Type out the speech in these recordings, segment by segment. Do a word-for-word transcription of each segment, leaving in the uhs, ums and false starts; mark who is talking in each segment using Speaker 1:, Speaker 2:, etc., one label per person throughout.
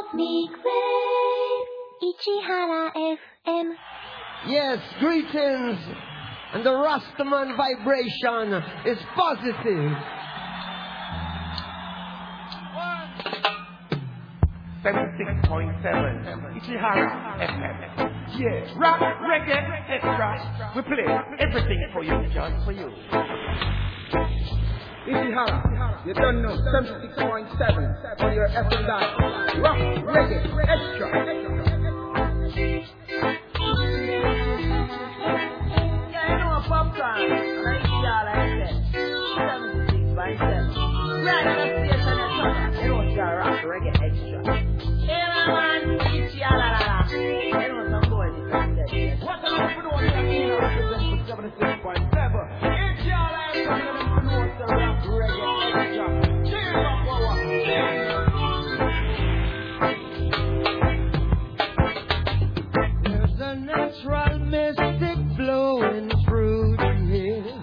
Speaker 1: Cosmic Wave Ichihara エフエム.
Speaker 2: Yes, greetings. And the Rastaman vibration is positive.
Speaker 3: seventy-six point seven Ichihara F M. Yeah, rock, reggae, extra. We play everything for you, just for you.
Speaker 4: Ichihara, you don't know, seventy-six point seven on your F M dial. Rock, reggae, extra. Yeah, you know a popcorn, and I see y'all like that. seventy-six point seven. Right on the station at Summer. You know it's got rock, reggae, extra. Hey, man, Ichihara. You know some boys is like that. What's the name for the one that you know represents seventy-six point seven? Ichihara, I'm going to know rock, reggae, extra. Cheers up, power.
Speaker 2: There's a natural mystic blowing through the air.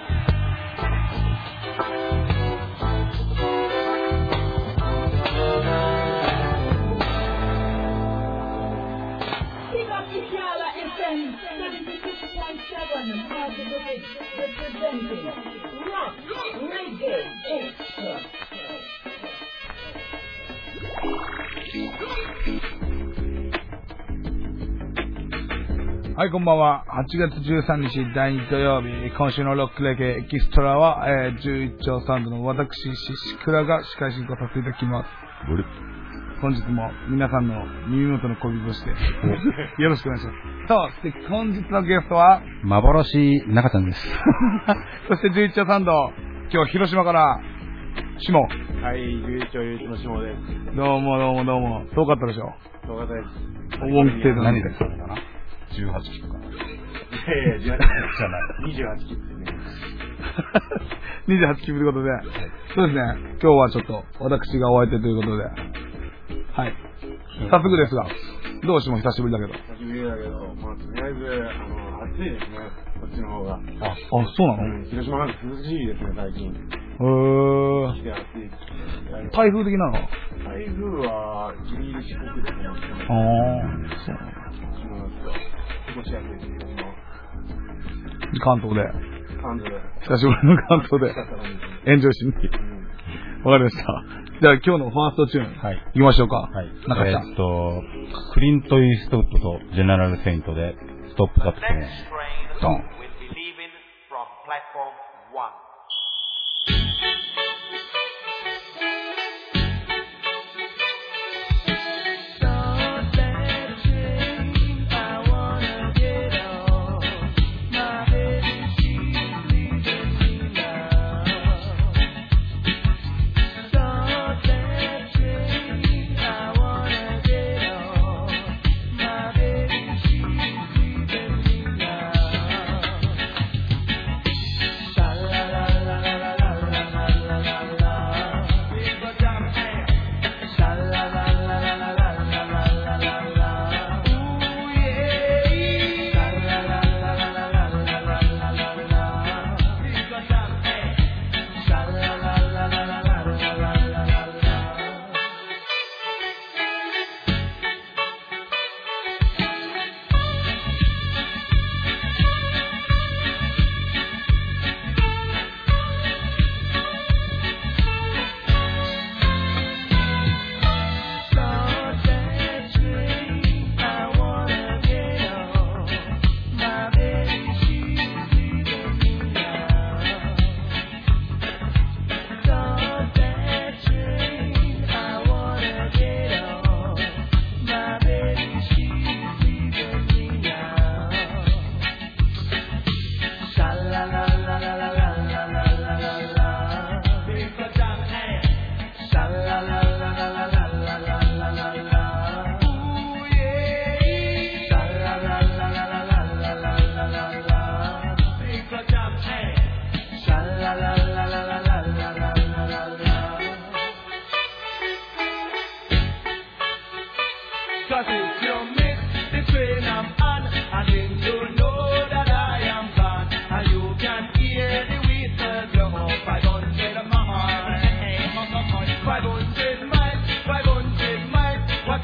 Speaker 5: Pick up Ichihara F M seventy-six point seven, Market representing rock, reggae, extra.
Speaker 6: はい、こんばんは。はちがつじゅうさんにちだいに土曜日、今週のロックレゲエエキストラは、えー、じゅういち丁サウンドの私、シシクラが司会進行させていただきます。本日も皆さんの耳元の恋人としてよろしくお願いします。そう、で本日のゲストは
Speaker 7: 幻中ちゃんです。
Speaker 6: そしてじゅういち丁サウンド、今日広島から下。
Speaker 8: はい、じゅういち丁唯一の下です。
Speaker 6: どうもどうもどうも。遠かったでしょ。
Speaker 8: 遠かったです。
Speaker 6: 音程だ。
Speaker 7: 何でかな。じゅうはちキップかな。
Speaker 8: いやいや、じゅうはちキップじゃない。にじゅうはちキップね。
Speaker 6: にじゅうはちキップということで、はい、そうですね。今日はちょっと私がお相手ということで、はい。早速ですが、どうしても久しぶりだけど。
Speaker 8: 久しぶりだけど、まあ、とりあえず、あの、暑いですね。こっちの方が。あ、
Speaker 6: あ、そうなの？
Speaker 8: うん、広島なんか涼しいですね、最近。
Speaker 6: へー。
Speaker 8: 来て暑い。
Speaker 6: 台風的なの？
Speaker 8: 台風は、ギリギリ四国で止まってます。
Speaker 6: あー、そうなの。
Speaker 8: そうなんですよ。過ごしやすいです、広島。
Speaker 6: 関東で。
Speaker 8: 関東で。
Speaker 6: 久しぶりの関東で。エンジョイしに。わかりました。じゃあ今日のファーストチューン、はい、行きましょうか。はい。中ちゃん。
Speaker 7: えっと、クリント・イーストウッドとジェネラル・セイントで、ストップ・ザ・プレイン。ドン。
Speaker 3: Five hundred miles, five hundred miles. What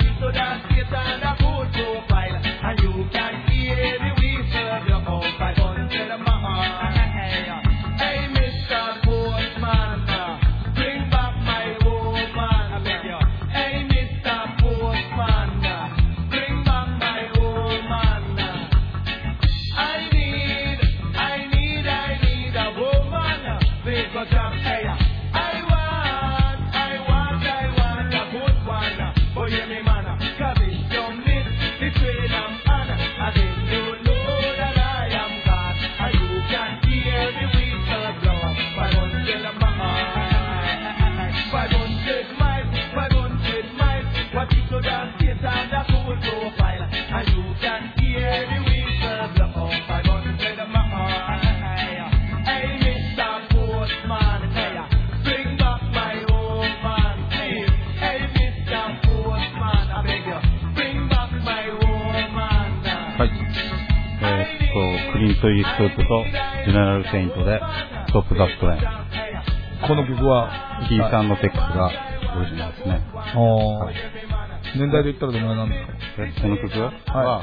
Speaker 9: so that state and the cool profile. And you can hear the whistle blow. I gonna say the mahal. Hey, Mister Postman, hey, bring back my old man. Hey, hey, Mister Postman, I beg you, bring back my old man.
Speaker 7: はい。えーっと、クリント・イーストウッドとジェネラル・セイントでストップ・ザ・トレイン。
Speaker 6: この曲は
Speaker 7: キーサンド・テックスがオリジナルですね。
Speaker 6: ああ、はい、年代で言ったらどのぐらいなんですか？
Speaker 7: え、この曲は、はい、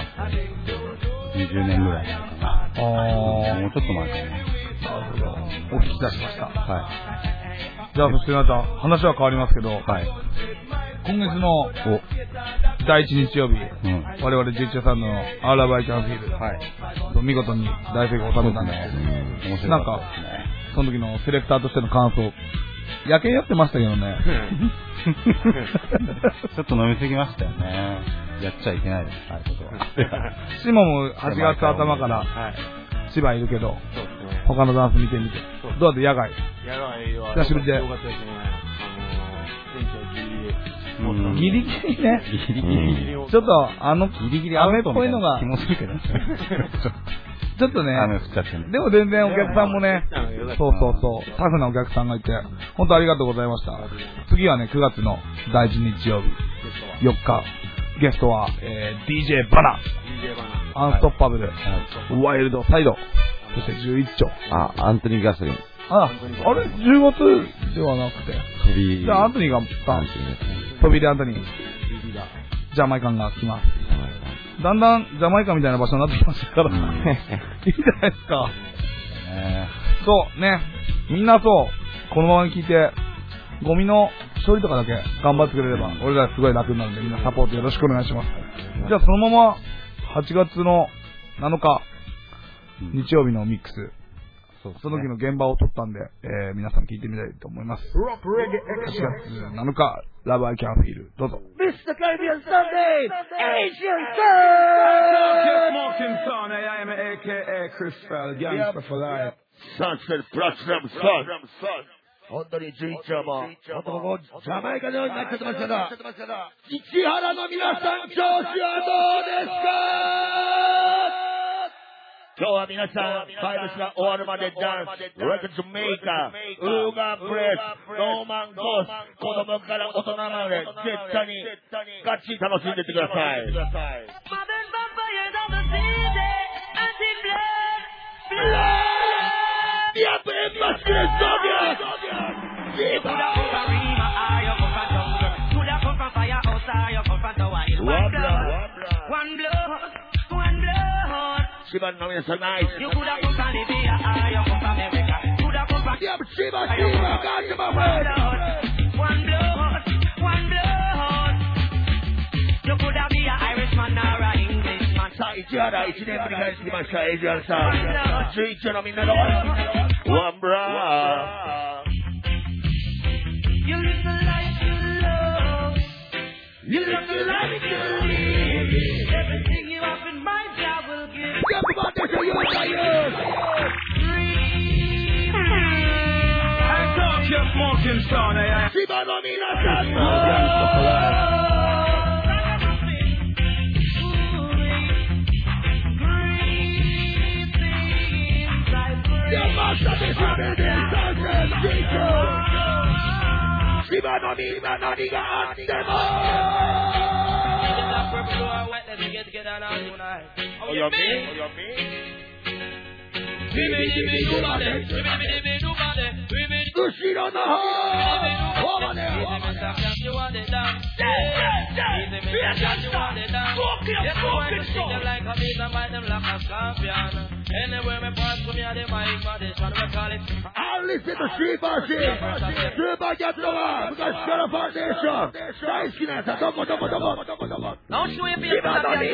Speaker 7: にじゅうねんぐらい前かな。ああ、もうちょっと前かな。
Speaker 6: なるほど。お聞き出しました。
Speaker 7: はい。
Speaker 6: じゃあ、そしてまた話は変わりますけど、はい、今月のだいいち日曜日、うん、我々じゅういちさんの All Love I Can Feel、はい、見事に大成功を収めたんですけど、面白かったですね。なんかその時のセレクターとしての感想、やけんやってましたけどね。
Speaker 7: ちょっと飲みすぎましたよね。やっちゃいけないです、ああいうことは。
Speaker 6: シモもはちがつ頭から千葉いるけど、他のダンス見てみて。どうやって野外？
Speaker 8: 野外は
Speaker 6: 久しぶりで。ギリギリね。
Speaker 7: ギリギリ。
Speaker 6: ちょっとあの
Speaker 7: ギリギリ
Speaker 6: 雨っぽいのが
Speaker 7: 気もするけど。
Speaker 6: ちょっとね、
Speaker 7: 雨降っちゃってね。
Speaker 6: でも全然お客さんもね、そうそうそう、タフなお客さんがいて、本当ありがとうございました。次はね、くがつのだいいち日曜日、よっか、ゲストは、えー、ディージェー バナ、アンストッパブル、ワイルドサイド、そしてじゅういっ丁。
Speaker 10: あ、アントニー・ガスリン。
Speaker 6: あ、あれ ?じゅうがつではなくて。
Speaker 10: 飛び。
Speaker 6: じゃあ、アントニーが来た。飛びでアントニー。ジャマイカンが来ます。だんだんジャマイカみたいな場所になってきましたから、うん、いいじゃないですか。ね、そうね、みんなそうこのままに聞いてゴミの処理とかだけ頑張ってくれれば、うん、俺らすごい楽になるんで、みんなサポートよろしくお願いします。うん、じゃあそのままはちがつのなのか、うん、日曜日のミックス、そうですね、その時の現場を撮ったんで、えー、皆さん聞いてみたいと思います。はちがつなのか、Love I Can Feel、どうぞ。
Speaker 2: ミスター Caribbean Sunday Asian
Speaker 9: Sun I am A K A Chris Fell Gangster for Life
Speaker 2: Sunset Platinum Sun 本当にじゅういち丁も本当ここジャマイカのようになっちゃってますけど、市原の皆さん調子はどうですか？今日は皆さん、ファイブスが終わるまでダンス、レコードメーカー、ウーガープレス、ノーマンゴース、子供から大人まで絶対にガチ楽しんでいってください。千葉の皆さんナイス。You could have put on Libya, you come from America. Could have put on Yep, Shiba, Shiba, got you my friend. One blood, one blood. You could have been an Irishman or an Englishman. さあ、市原、一年ぶりに帰ってきました、エイジアンさん。じゅういちのみんなの One blood. You live the life you love. You live the life you live. Everything you have in mind. Smoking Sun, eh? Shiba no minasan. Shiba no mina nani ga atte mo. Oh, you mean? Oh, you mean? 後ろの方ほまねほまねあリストシーバーシースーパーキャットは昔からファンデーション大好きなやつはどこどこどこどこどこ今のに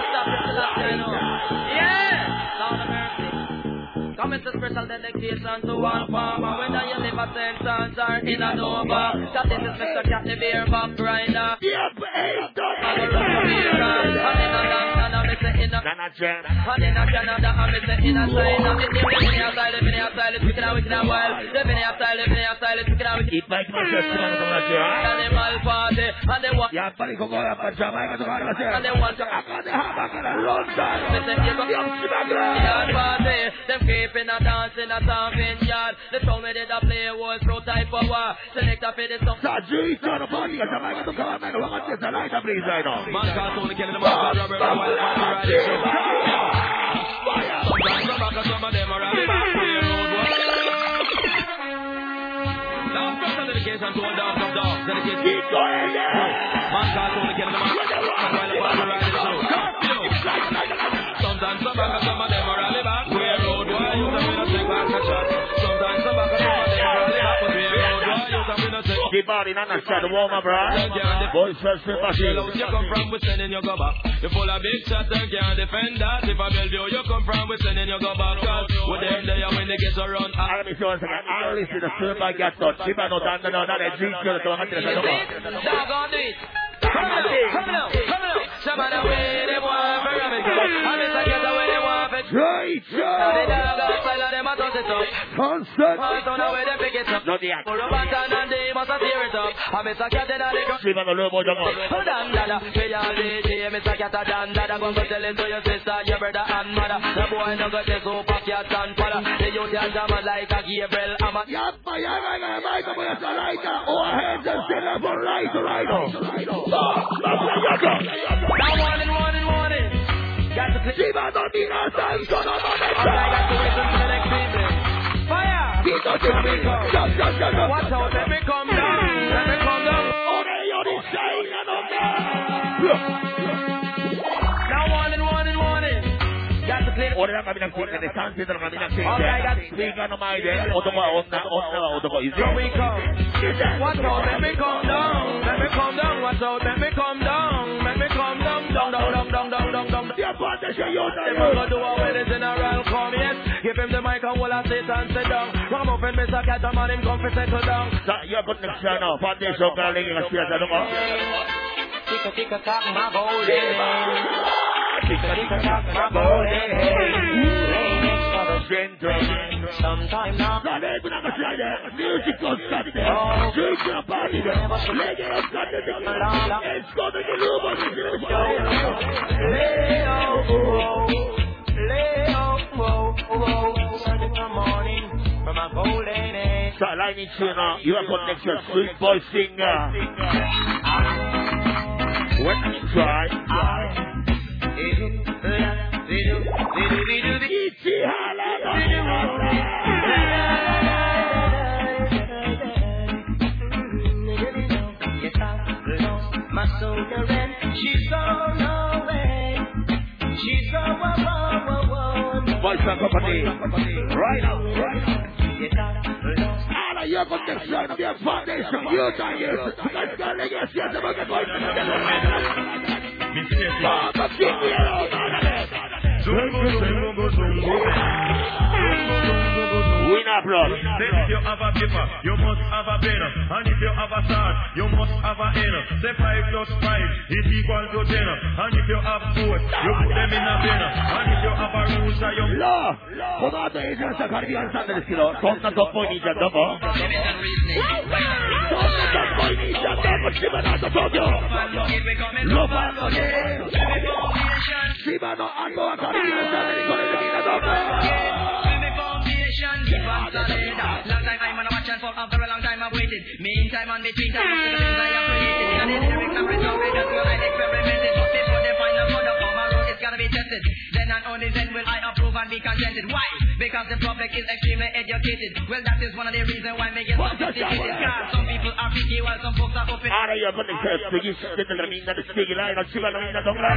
Speaker 2: Come it's a special dedication to one farmer. Whether you live at Saint John's or in a Nova, that is a Mister Cat the beer back rider. Yep, hey, don't. I will run the beer and in a dance and I'm in a Nana Jen.
Speaker 9: And then I Canada, I'm missing in a sign. I'm missing in a style, in a style, it's wicked out, wicked out, wild. Living in a style, living in a style, it's wicked out.
Speaker 2: Keep making myself to Nana Jen.
Speaker 9: Animal party, and they want.
Speaker 2: Yeah, buddy, go up and Jamaica to Nana Jen.
Speaker 9: And they want to.
Speaker 2: I got the hammer and a run down.
Speaker 9: Missing in a yard party. Them keeping a dance in a stomping yard. They told me that I play a whole pro type of war. Select a fit, it's some.
Speaker 2: Sajid, son of a party, Jamaica to come and look at this light, please, right now.
Speaker 9: Man can't only kill the man, Robert, while I'm riding show. Sometimes I'm back and some of them are riding back to the road. Now, first dedication to all dogs of dogs. Dedication.
Speaker 2: Keep going there.
Speaker 9: Man can't only kill the man, while I'm riding show. Sometimes I'm back and some of them are riding back to the road. Why you tell me to take back a shot? Sometimes I'm back and some of them are riding back to the road. Why you tell me to take.
Speaker 2: Keep on in and shot the warmer, bro. Boys first flip machine.
Speaker 9: You come from, we sending you go back. You full of big shots and can't defend that. If I build you, you come from, we sending you go back. Cause with them there when they get around.
Speaker 2: Let me show you something. I only see the super get touch. If I know that, no, that is G Q. So I'm going to say,
Speaker 9: dog on this. Come on, come on, come on. Somebody away, they want for rabbit. And it's like get away, they want for
Speaker 2: Right,
Speaker 9: and the dog outside of them, I toss it up.
Speaker 2: Constant.
Speaker 9: Also now where they pick it up.
Speaker 2: Not the act.
Speaker 9: For a button and they must have tear it up. And it's like get it out of the ground.
Speaker 2: Sleep on the low boy, don't go.
Speaker 9: Oh, dan dada, we all D J, Mister Cat a dan dada. Go go tell it to your sister, your brother and mother. The boy no go take super cat and father. The youth a jam like a Gabriel Amma.
Speaker 2: Yappa, yappa, yappa, yappa, yappa, yappa. Oh, heads and sit up for right, right, right.
Speaker 9: Now warning, warning, warning. Got to click.
Speaker 2: Sleep on the Nina, son, son of a bitch.
Speaker 9: I got to wait until the next evening. Fire!
Speaker 2: Keep on the Nina. Shut, shut, shut, shut.
Speaker 9: Watch out, let me come down. Let me come down.
Speaker 2: Oh, they are the same, and I'm
Speaker 9: Now warning, warning, warning. Got to clear.
Speaker 2: Ora kami ng quick na distance, ito na kami ng quick.
Speaker 9: Okay, got it.
Speaker 2: Speak on the mic, eh. Oto ko, on na, on na, oto ko.
Speaker 9: Here we come. Watch out, let me come down. Let me come down. Watch out, let me come down. Let me come down. Down, down, down, down, down, down, down.
Speaker 2: Yeah, but they say you're
Speaker 9: If I'm gonna do a wedding general, come yes. Give him the mic and hold a sit and sit down. Come up and Mister Catamon, him come for settle down.
Speaker 2: you're good next year now. Foundation, girl, laying a spear, I don't know.
Speaker 9: Ticka, ticka, tock, my golden. Ticka, ticka, tock, my golden. Sometime now.
Speaker 2: Music on Saturday. Drink your body. Leg it on Saturday. It's going to be Leo,
Speaker 9: Leo, Sunday morning from a golden age.
Speaker 2: So, Lightning Tuner, you are connection, sweet boy singer. When you try,
Speaker 9: my soldier and she's on her way. She's so whoa, whoa, whoa.
Speaker 2: Voice and company, right now, right now. All of your connection of your foundation, you can use it. Let's go, let's get the bucket voice. Papa, keep me alone. Win up, bro.
Speaker 10: If you have a paper, you must have a pen. And if you have a start, you must have a N. Say five plus five is equal to ten. And if you have four, you put them in a pen. And if you have a rooster, you...
Speaker 2: No! この後、エージェントカリビアンさんですけど、そんなとっぽい兄ちゃんどこ？そんなとっぽい兄ちゃんどこ？千葉の後東京！ロバートで千葉の後はカリビアンさんでこれでみんなどこ？
Speaker 9: Long time I'm on a watch and for after a long time I've waited. Meantime on between time, the things I have created. And in lyrics I'm resolving, that's what I experimented. Before they find a product for my road, it's gotta be tested. Then and only then will I approve and be contented. Why? Because the public is extremely educated. Well, that is one of the reasons why make it sophisticated. Cause some people are picky while some folks are open.
Speaker 2: Ahora yo con el que estoy diciendo la mina de Stigla y la chiva la mina de Tonga.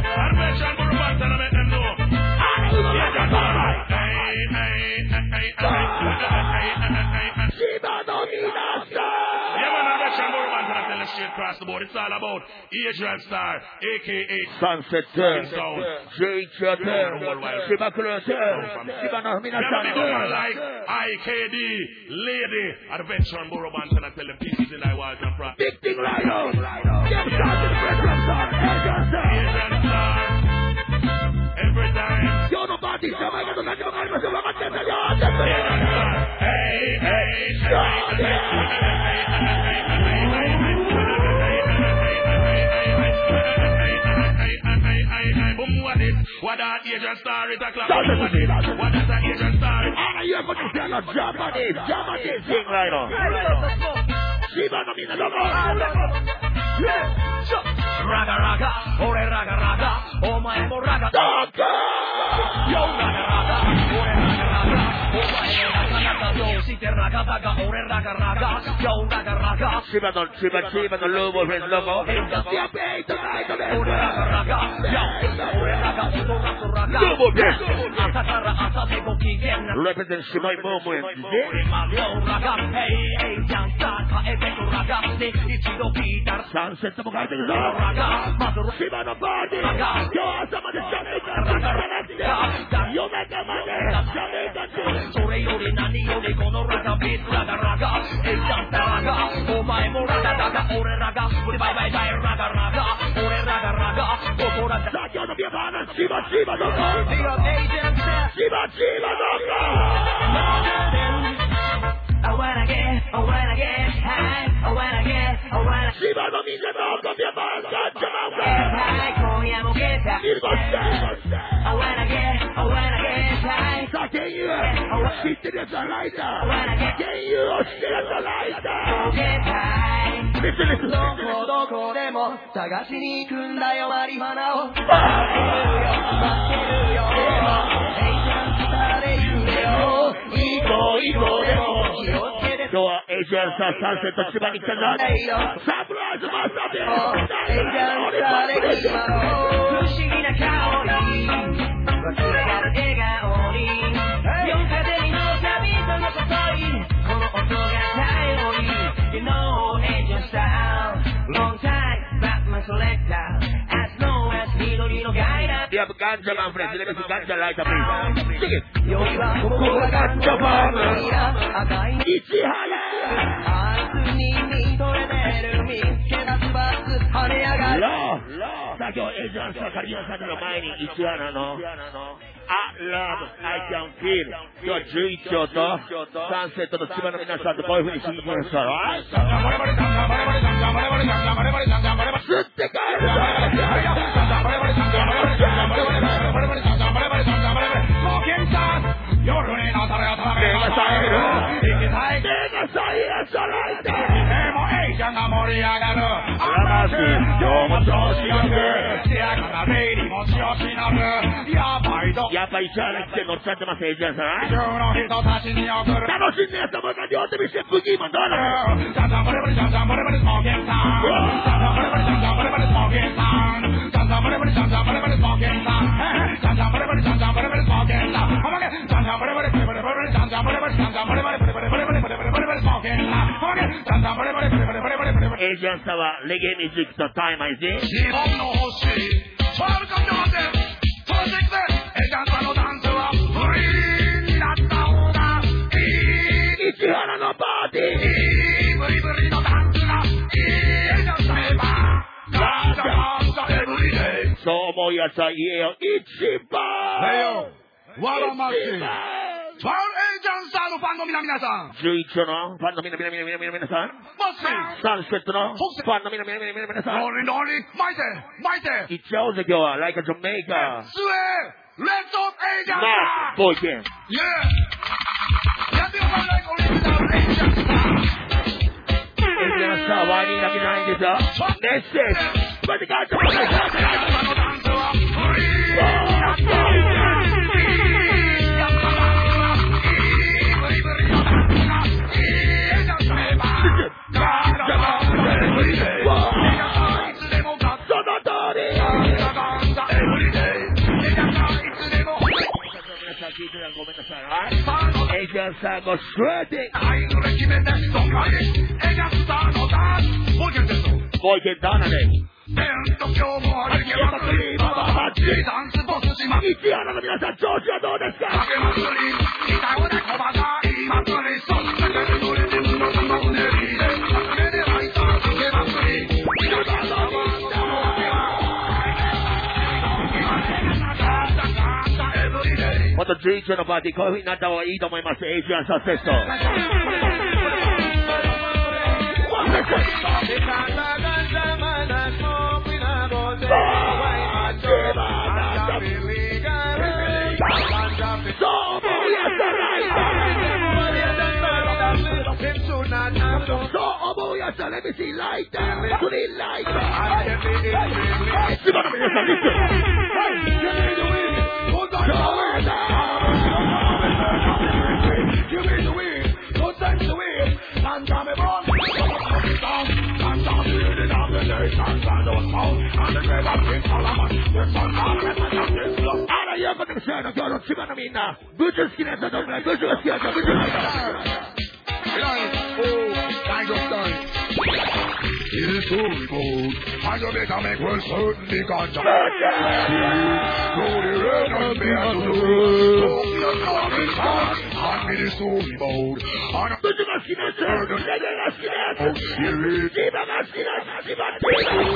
Speaker 10: Across the board, it's all about Adrian Star, aka
Speaker 2: Sunset Turn, J Turn, Shiba Turn, Shiba no Mina Turn,
Speaker 10: like I K D, Lady, Adventure and Borough Banton, and tell them pieces in thy walls and practice.
Speaker 2: Big thing right on, get started, Adrian Star, Adrian Star.
Speaker 10: What that Asian star is a class. What does an Asian star?
Speaker 11: Ah, you're going to tell us Japanese, Japanese thing right on. Shiba no mina loco.
Speaker 2: Raga raga, ore raga raga, omae mo raga. Yo raga raga, ore raga raga, omae raga raga, yo shite raga raga, ore raga raga, yo raga raga.
Speaker 11: Shiba no, Shiba, Shiba no lobo, friends loco.
Speaker 2: Ore raga raga, yo ore raga, oto rato raga.
Speaker 11: Lobo, yes.
Speaker 2: Asatara asate go kigen.
Speaker 11: Represent Shiba moment.
Speaker 2: Yo raga, hey hey, jansa ka efecto raga, ne ichido kitar.
Speaker 11: Sunset mo kahit ito.
Speaker 2: Raga, maduro.
Speaker 11: Shiba no party. Yo asama de Jamaica. Yo mega money. Jamaica.
Speaker 2: Sore yori nani yori kono raga beat raga raga. Hey jansa raga, omae mo raga raga, ore raga, uri bye bye bye raga raga, ore raga raga, oto raga.
Speaker 11: Sakyo no biabana. Shiba, Shiba no go.
Speaker 2: Shiba,
Speaker 11: Shiba no go.
Speaker 2: I wanna get, I wanna get high, I wanna get, I wanna
Speaker 11: Shiba no minja no go biabana. Jamaica.
Speaker 2: high, konya mo get high. I wanna get, I wanna get high.
Speaker 11: So can you sit in the lighter? Can you sit in the lighter?
Speaker 2: Get high.
Speaker 11: Listen, listen,
Speaker 2: ど
Speaker 11: listen.
Speaker 2: こどこでも探しに行くんだよマリファナを。待ってるよ、待ってるよ。ヘイちゃんスターで言うよ。
Speaker 11: いい子、いい子でも。
Speaker 2: 気をつけて。
Speaker 11: 今日はエイジアンサーサンセット千葉に来たんだ。サプライズマスターで。
Speaker 2: ヘイちゃんスターで決まろう。不思議な香り。忘れがる笑顔に。四風にの旅との誘い。この音が頼り。You know Asian style. Long time, but my selector. As long as緑のガイダー。
Speaker 11: We have ganja man friends. Let me see ganja lighter please. Sing it.
Speaker 2: よりはここがガンジャパン。赤い
Speaker 11: 市原。
Speaker 2: 明日に見とれてる見つけ出すバス跳ね上がる。
Speaker 11: ロー。さあ今日エイジアンサーカリオンさんの前に市原の。I love, I can feel. 今日はじゅういち丁とサンセットと千葉の皆さんとこういう風に聞いてください。吸って帰るぞ。夜になったらやたら目がさえる。行きたい。目がさえやさらいて。でもエイちゃんが盛り上がる。あらしい。今日も調子よく。せやからレイリーも調子乗る。やばいぞ。やっぱり市原来て乗っちゃってますエイちゃんさん。今日の人たちに送る。楽しんでやったもんが両手見してブギーマンどうなの。ジャンジャンブレブレジャンジャンブレブレスモーキンさん。ジャンジャンブレブレジャンジャンブレブレスモーキンさん。ジャンジャンブレブレジャンジャンブレブレスモーキンさん。ジャンジャンブレブレジャンジャンブレブレスモーキンさん。おまけジャンジャンブレブレブレブレブレジャンジャンブレブレジャンジャンブレブレブレブレブレブレブレブレブレブレスモーキンさん。おまけジャンジャンブレブレブレブレブレブレブレブレ。エイジアンさんはレゲエミュージックとタイマイズ。
Speaker 10: 日本の星、トラブルカムでプロジェクトエイジャンさんのダンスはフリーになった方がいい。
Speaker 11: 市原のパーティー。
Speaker 10: いいブリブリのダンスがいいエイジャンさんエヴァガンジャガンジャエブリデイ。
Speaker 11: そう思うやつは言えよ一番。
Speaker 10: へよ、わらましい。トラエイジャンサーのファンの皆々さん。
Speaker 11: じゅういち丁のファンの皆々皆々皆々皆さん。
Speaker 10: もし
Speaker 11: サンセットのファンの皆々皆々皆さん。
Speaker 10: ノリノリ巻いて巻いて。
Speaker 11: いっちゃおうぜ今日は Like a Jamaica。
Speaker 10: スウェーレッドエイジャンサー。
Speaker 11: まあ、ボーイケン。
Speaker 10: イェー。やってよか Like Original エイジャンサー。
Speaker 11: エイジャンサーワイニーだけじゃないんですよ。メッセージ。こうやってガンジャマイカ。
Speaker 10: のダンスはフリーになった。
Speaker 11: エイジャンサーごストレーティング。
Speaker 10: 愛の決めてどっかにエイジャンサーのダンス。ボイケンです。
Speaker 11: ボイケンダーナで。
Speaker 10: テント今日もレゲエ祭りバババッチリダンスボスします。
Speaker 11: 市原の皆さん調子はどうですか。
Speaker 10: かけ祭り歌うで小バカ言い祭りそんなけで乗れてるのがマグネリーでかけでライターかけ祭り
Speaker 11: またじゅういち丁のパーティーこういう風になった方がいいと思います。エイジアンサーセスト。 Let me see light. To the light. Give me the wind. Don't touch the wind. And come and run. And come here the domination. And don't mount. And the red of King Solomon. The sun and the red of King Solomon. And I have to say, I don't see what I mean now. Good to skin as I don't like. Good to skin as I don't like. Oh, kind of done. It is so cold. I don't make a make well certainly gone to bed. So the red and me and the world. So the coming back. And it is so cold. And I'm going to skin as I don't like. I'm skin as I don't like. Keep on skin as I don't like.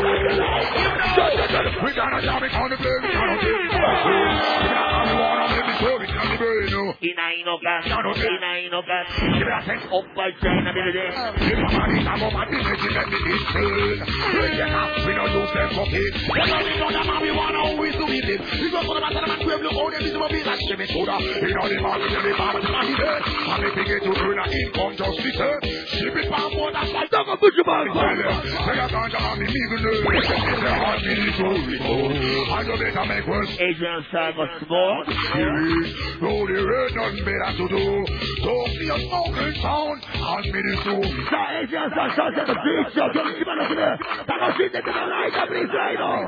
Speaker 11: We're gonna jam it on the blade. We're gonna take it. I'm wanna let me show it on the brain. Ina ino gas. Ina ino gas. Give me a sense of my chain a minute. Give me a money. I'm on my business. Let me be seen. We don't lose them for kids. We know that man we want to always do it. We go for the matter of man we have look out and we be like Jimmy Soda. We know the market and the farmers are here. And if we get to earn an income just be there. Ship it for more than five dollars. Put your bag. Say I can't have me legal news. It's a hard minute to report. I don't better make worse. Adrian Simon Small. No, there ain't nothing better to do. Don't be a smoking sound. And me the soul. Adrian Simon the beach. So don't keep on looking there. Don't see that to the light. I'm really trying on.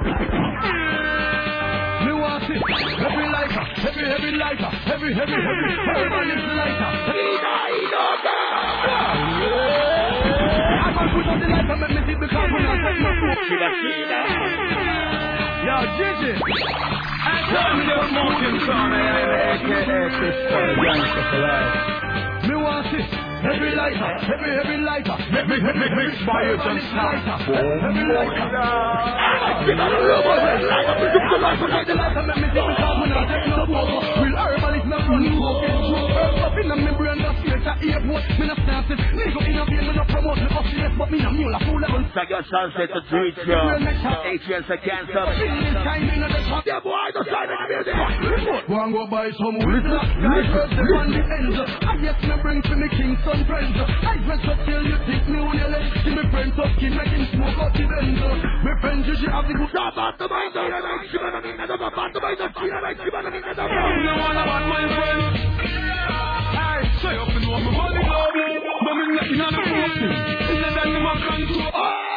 Speaker 11: Me want it. Heavy lighter. Heavy, heavy lighter. Heavy, heavy, heavy. Everyone is the lighter. Ina, ina, I can put on the lighter. Make me see the car when I take my foot. Shida, shida. Yo, Gigi. I tell me the mountain son. A K A Sister Gangsta for life. Me want it. Heavy lighter, heavy, heavy lighter. Heavy, heavy, heavy fire just lighter. Heavy lighter. Get out of the room, heavy lighter. The lighter make me see the car when I take no photo. Real herbal is not running walking through. Herb up in the membrane, the space at airport. Me not started, nigga in a vein, me not promote the oscillate, but me not mule a fool level. Take your sunset to treat you. Adrian's a cancer. Yeah, boy, I don't sign in the building. Go and go buy some weed. Nice first, they want the ends. I guess me bring to me king. Some friends, I dress up till you think me on your leg. See me friends up, keep making smoke out the Benz. My friends usually have the good job at the mind. I like you, and I mean, I don't have to buy the tree. I like you, and I mean, I don't have to. You want about my friends? I say up in one, my money love you. But me not in on the phone. It's not that my control.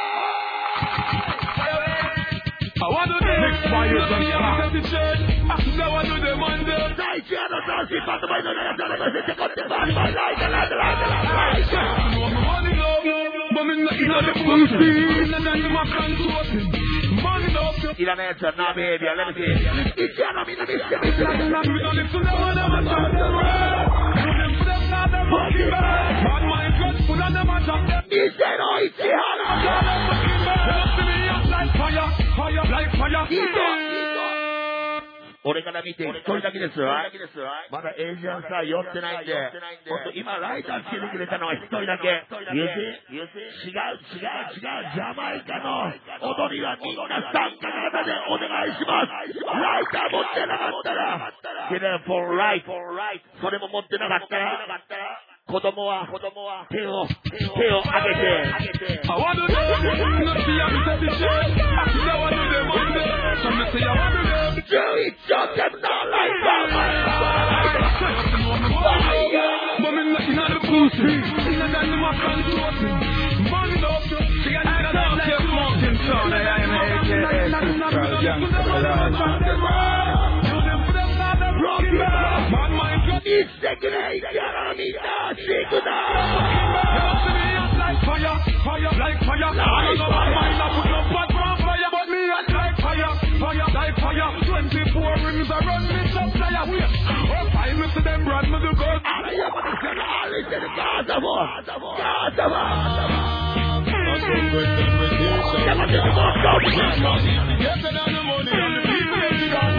Speaker 11: I want to do next fire and start. I want to do the Monday. I can't not see but my life and life and life and life. But me not in the pussy. Il a messo una baby, let me see. It's gonna be the best. It's gonna be the best. He said, oh, it's fire, fire, like fire. 俺から見て一人だけですわ。まだエイジアンさん寄ってないんで、ほんと今ライターつけてくれたのは一人だけ。You see? 違う違う違うジャマイカの踊りはみんな参加型でお願いします。ライター持ってなかったら、get it for right。それも持ってなかったら、子供は手を手を上げて。I wanna know not see I'm satisfied. I wanna do them one day. Some say I wanna do them. Do it, shut them down like that. But me not in the pussy. In the name of control. Man up. See I don't care mountain sound. I am A K A Sister Gangsta for life. Man, my God, it's second hand. Like fire, fire, like fire. I don't know my mind, I put up bad from fire, but me I like fire, fire, like fire. Twenty-four rings I run me some fire. Oh, five me to them run me the gun. I am going to send all this to the God of war, God of war. Never get the boss out. Get the money on the people that you got.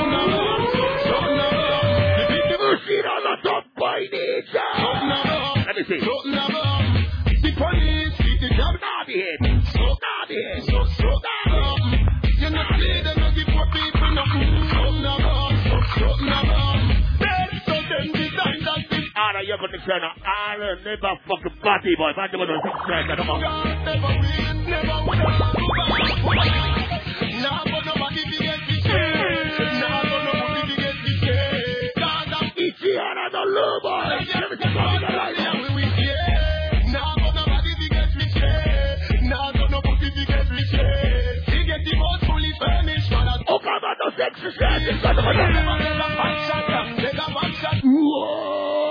Speaker 11: The people on the top by nature. Let me see. The police, the cabinet. your connection. I'll never fucking party boy. Party boy don't subscribe. Come on.
Speaker 12: Never win, never win. Now for nobody to get me shit. Now for nobody to get me shit.
Speaker 11: Ichihara the low boy. Let me take off the light.
Speaker 12: Now for nobody to get me shit. Now for nobody to get me shit. He get the most fully furnished.
Speaker 11: Oh, come on, no sexy shit. Whoa.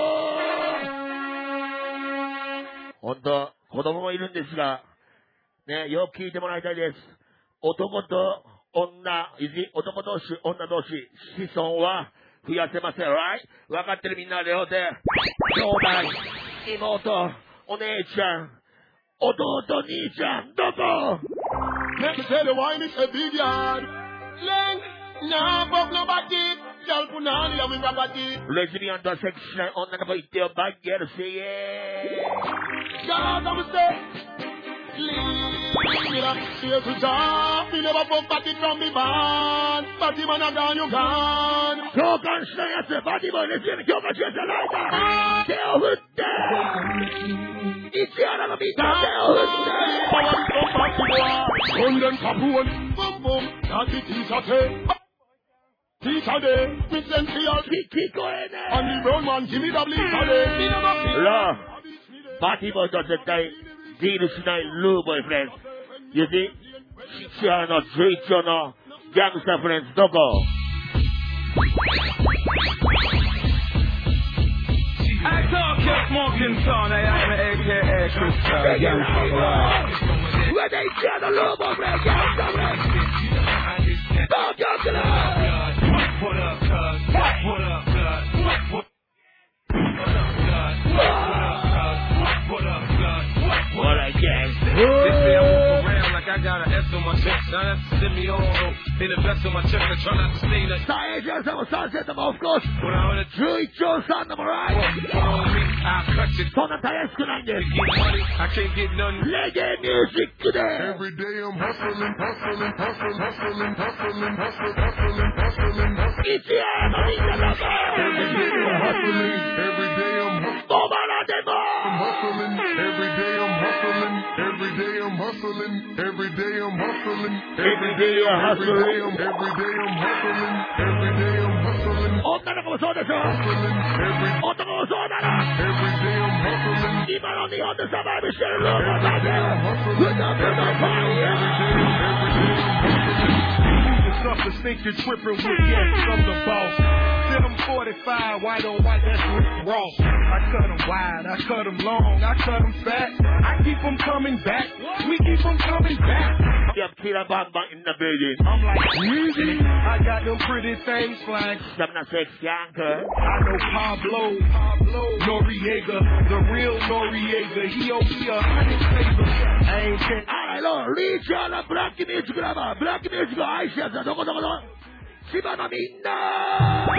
Speaker 11: 本当、子供もいるんですが、ね、よく聞いてもらいたいです。男と女、いじ、男同士、女同士、子孫は増やせません。right? 分かってるみんな両手。兄弟、妹、お姉ちゃん、弟、兄ちゃん、どこ
Speaker 12: Let me tell you why it's a big yard. Leng, nah, fuck nobody. Y'all put on the other property.
Speaker 11: Lesbian to section on the way to your back, get a say,
Speaker 12: God, I'm a say. Leave it up, see you to job. You never fuck party from me van. Party man, I gone, you gone.
Speaker 11: You can stay at the party, but let's get your budget alive. Tell with them. It's the other of me, tell with them.
Speaker 12: Power is up, party boy. Gun them kaboom. Boom, boom. That's it, it's okay. Teacher day, we send to your
Speaker 11: Kiki going there.
Speaker 12: And the brown man, give me the bleacher day.
Speaker 11: Hello. Party boy doesn't die. Deal is not low boyfriend. You see? Chichano, Chichano, gangster friends, Dogo.
Speaker 9: I talk your smoking son, I am A K A Crystal Gangster.
Speaker 11: Where they get the low boyfriend, gangster friends. Talk your club.
Speaker 9: What up, cuz? What up, cuz? What up, cuz? What up, cuz?
Speaker 11: What I guess.
Speaker 9: They say I walk around like I got an S on my chest. Now that's to send me all in the vest on my chest. I try not to stay like
Speaker 11: Science, yes, I'm a sunset, of course.
Speaker 9: When I heard a
Speaker 11: Drew, Joe, son, I'm right.
Speaker 9: follow me, I cut it.
Speaker 11: Son of Tayas, good night,
Speaker 9: To get money, I can't get none.
Speaker 11: Reggae music today.
Speaker 12: Every day I'm hustling, hustling, hustling, hustling, hustling, hustling, hustling, hustling, hustling.
Speaker 11: It's the enemy, the lover.
Speaker 12: Every day I'm hustling, every day I'm hustling, every day I'm hustling, every day I'm hustling, every day I'm hustling,
Speaker 11: every day I'm hustling,
Speaker 12: every day I'm hustling, every day I'm hustling.
Speaker 11: 女の子もそうでしょ。男もそうだな。今の日本でサバイブしてるローマだけ。Put up in the fire.
Speaker 13: Suckers think you're tripping with yes, I'm the boss. Sit them forty-five, white on white, that's Rick Ross. I cut them wide, I cut them long, I cut them fat. I keep them coming back, we keep them coming back.
Speaker 11: Yep, Killer Bang Bang in the building.
Speaker 13: I'm like, easy, I got them pretty things flying.
Speaker 11: Seven six Yanker.
Speaker 13: I know Pablo, Pablo, Noriega, the real Noriega. He over here, I ain't kidding.
Speaker 11: Alright, Lord, reach out the black music lover, black music, I said, no, no, no, no. 千葉のみんな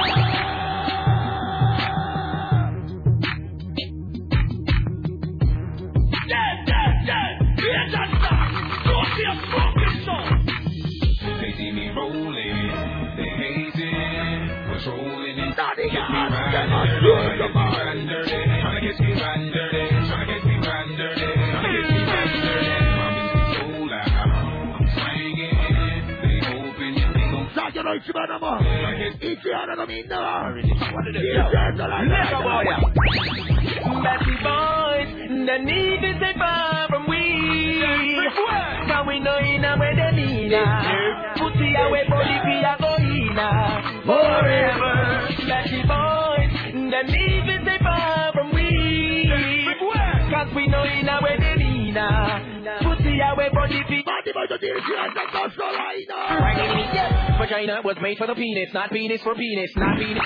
Speaker 9: They see me rolling, they hating, what's rolling in.
Speaker 11: Daddy,
Speaker 9: Get me riding dirty, riding dirty, tryna get me riding dirty, tryna get me riding dirty, tryna get me riding dirty. My music's so loud, I'm swinging, they hoping they gon'
Speaker 11: 最初の一番のも市原のみんなはリセットライブ
Speaker 14: Batty boys, the need is a far from we. Now we know in a way they need us. Put the away body be a go in us. Forever. Batty boys, the need is a far from we. Cause we know in a way they need us. Put the away body be.
Speaker 11: Batty boys, the deal is the coastal line.
Speaker 14: Vagina was made for the penis, not penis for penis, not penis.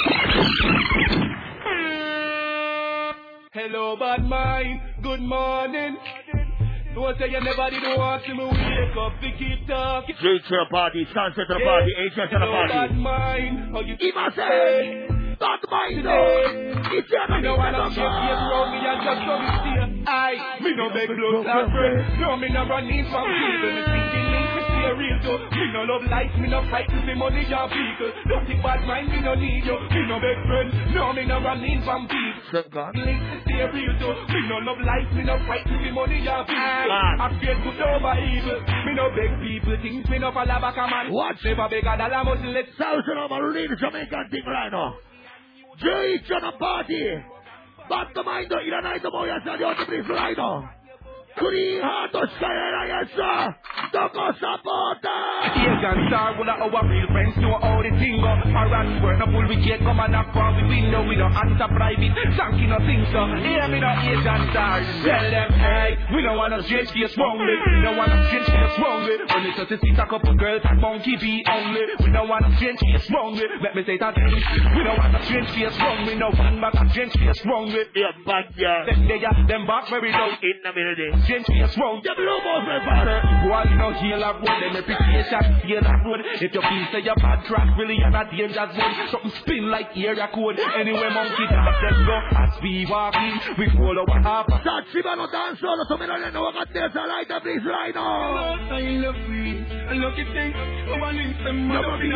Speaker 13: Hello, bad mind. Good morning. Don't say you never did want to me wake up to keep talking.
Speaker 11: Straight to the party, sunset to the party, ancient to the party.
Speaker 13: Hello, bad mind. How you
Speaker 11: keep us saying? Bad mind, no. It's your
Speaker 13: me no wanna shake you around me and just come steer. I, me no beg blood clot friend. No, me no run in from people. Me thinking link to steer
Speaker 9: real too. Me no love life, me no fight with me money or people. Don't think bad mind, me no need you. Me no big friend, no me no run in from people. Link to stay real too. Me no love life, me no fight with me money or people. I feel good over evil. Me no beg people, things me no follow back a man.
Speaker 12: What?
Speaker 9: Never beg a dollar, must let.
Speaker 12: Thousand of a real Jamaican thing right now. J H on a party. Back to mind though, in a night of boys and the other place right now. Clean heart to Skyra, yes sir. Doko supporter.
Speaker 9: Asian star, one of our real friends know how the thing go. Around work, no pull we can't come and knock on the window. We don't answer private, sanky no think so. Hear me no Asian star. Tell them, hey, we don't want to change for your strongly. We don't want to change for your strongly. Only to see a couple girls and monkey be only. We don't want to change for your strongly. Let me say that again. We don't want to change for your strongly. No one but to change for your strongly.
Speaker 12: Yeah, back yeah.
Speaker 9: Them they got them back very low in the middle. Change for your strong.
Speaker 12: Them low boss my father.
Speaker 9: Boy, you know heal a road. Them reputation heal a road. If you feel say you're bad track, really you're not dangerous one. Something spin like area code. Anyway, monkey dance, let's go. As we walk in, we follow what happens.
Speaker 12: That Shiba no dance solo, so me no let no one get there. So light up please right now.
Speaker 9: I love you. I look at things. Oh, I link them. I love you.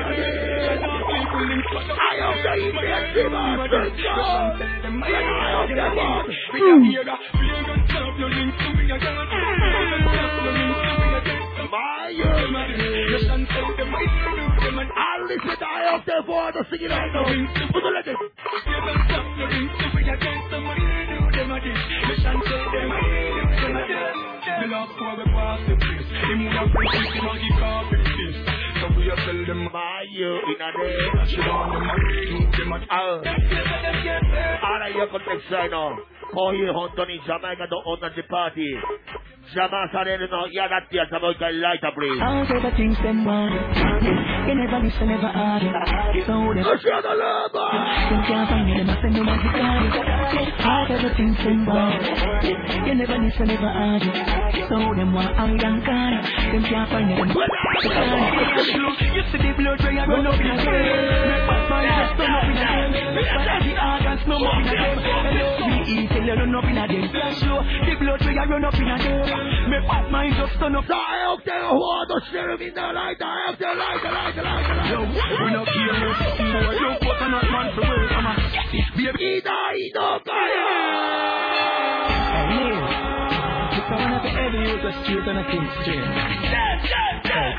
Speaker 12: I hope that you get Shiba. I hope that one.
Speaker 9: We can hear that. We ain't gonna stop your link to me again.
Speaker 12: My you I'll listen to I hope that one to sing it right now. Put the legend.
Speaker 9: The last one we pass the place. Him who have been thinking on the carpet this. So we have tell them
Speaker 12: my you in a day.
Speaker 9: She want them to them at all.
Speaker 12: All of your context right now. Call here hunt on in Jamaica don't own the party. Jamaica they know yeah that there's about the light up please.
Speaker 15: I'll say the things them want. You never listen, never argue. So them
Speaker 12: I share the love.
Speaker 15: Them can't find me, them a send them on the car. I'll say the things them want. You never listen, never argue. So them want hide and cry. Them can't find me, them you see the blood where you run up in a game. Make my mind just turn up in a game. Make the organs no more in a game. Hello, we eat till you run up in a game. Show the blood where you run up in a game. Make my mind just turn up.
Speaker 12: I hope they want to share me the light. I hope they like the light, the light, the light.
Speaker 9: Yo, we not care no fucking boy. Yo, fuck not man for work. Come on.
Speaker 12: Baby, Ida, Ida, fire.
Speaker 15: If I wanna be heavy, use a street and a king street.
Speaker 9: Yo,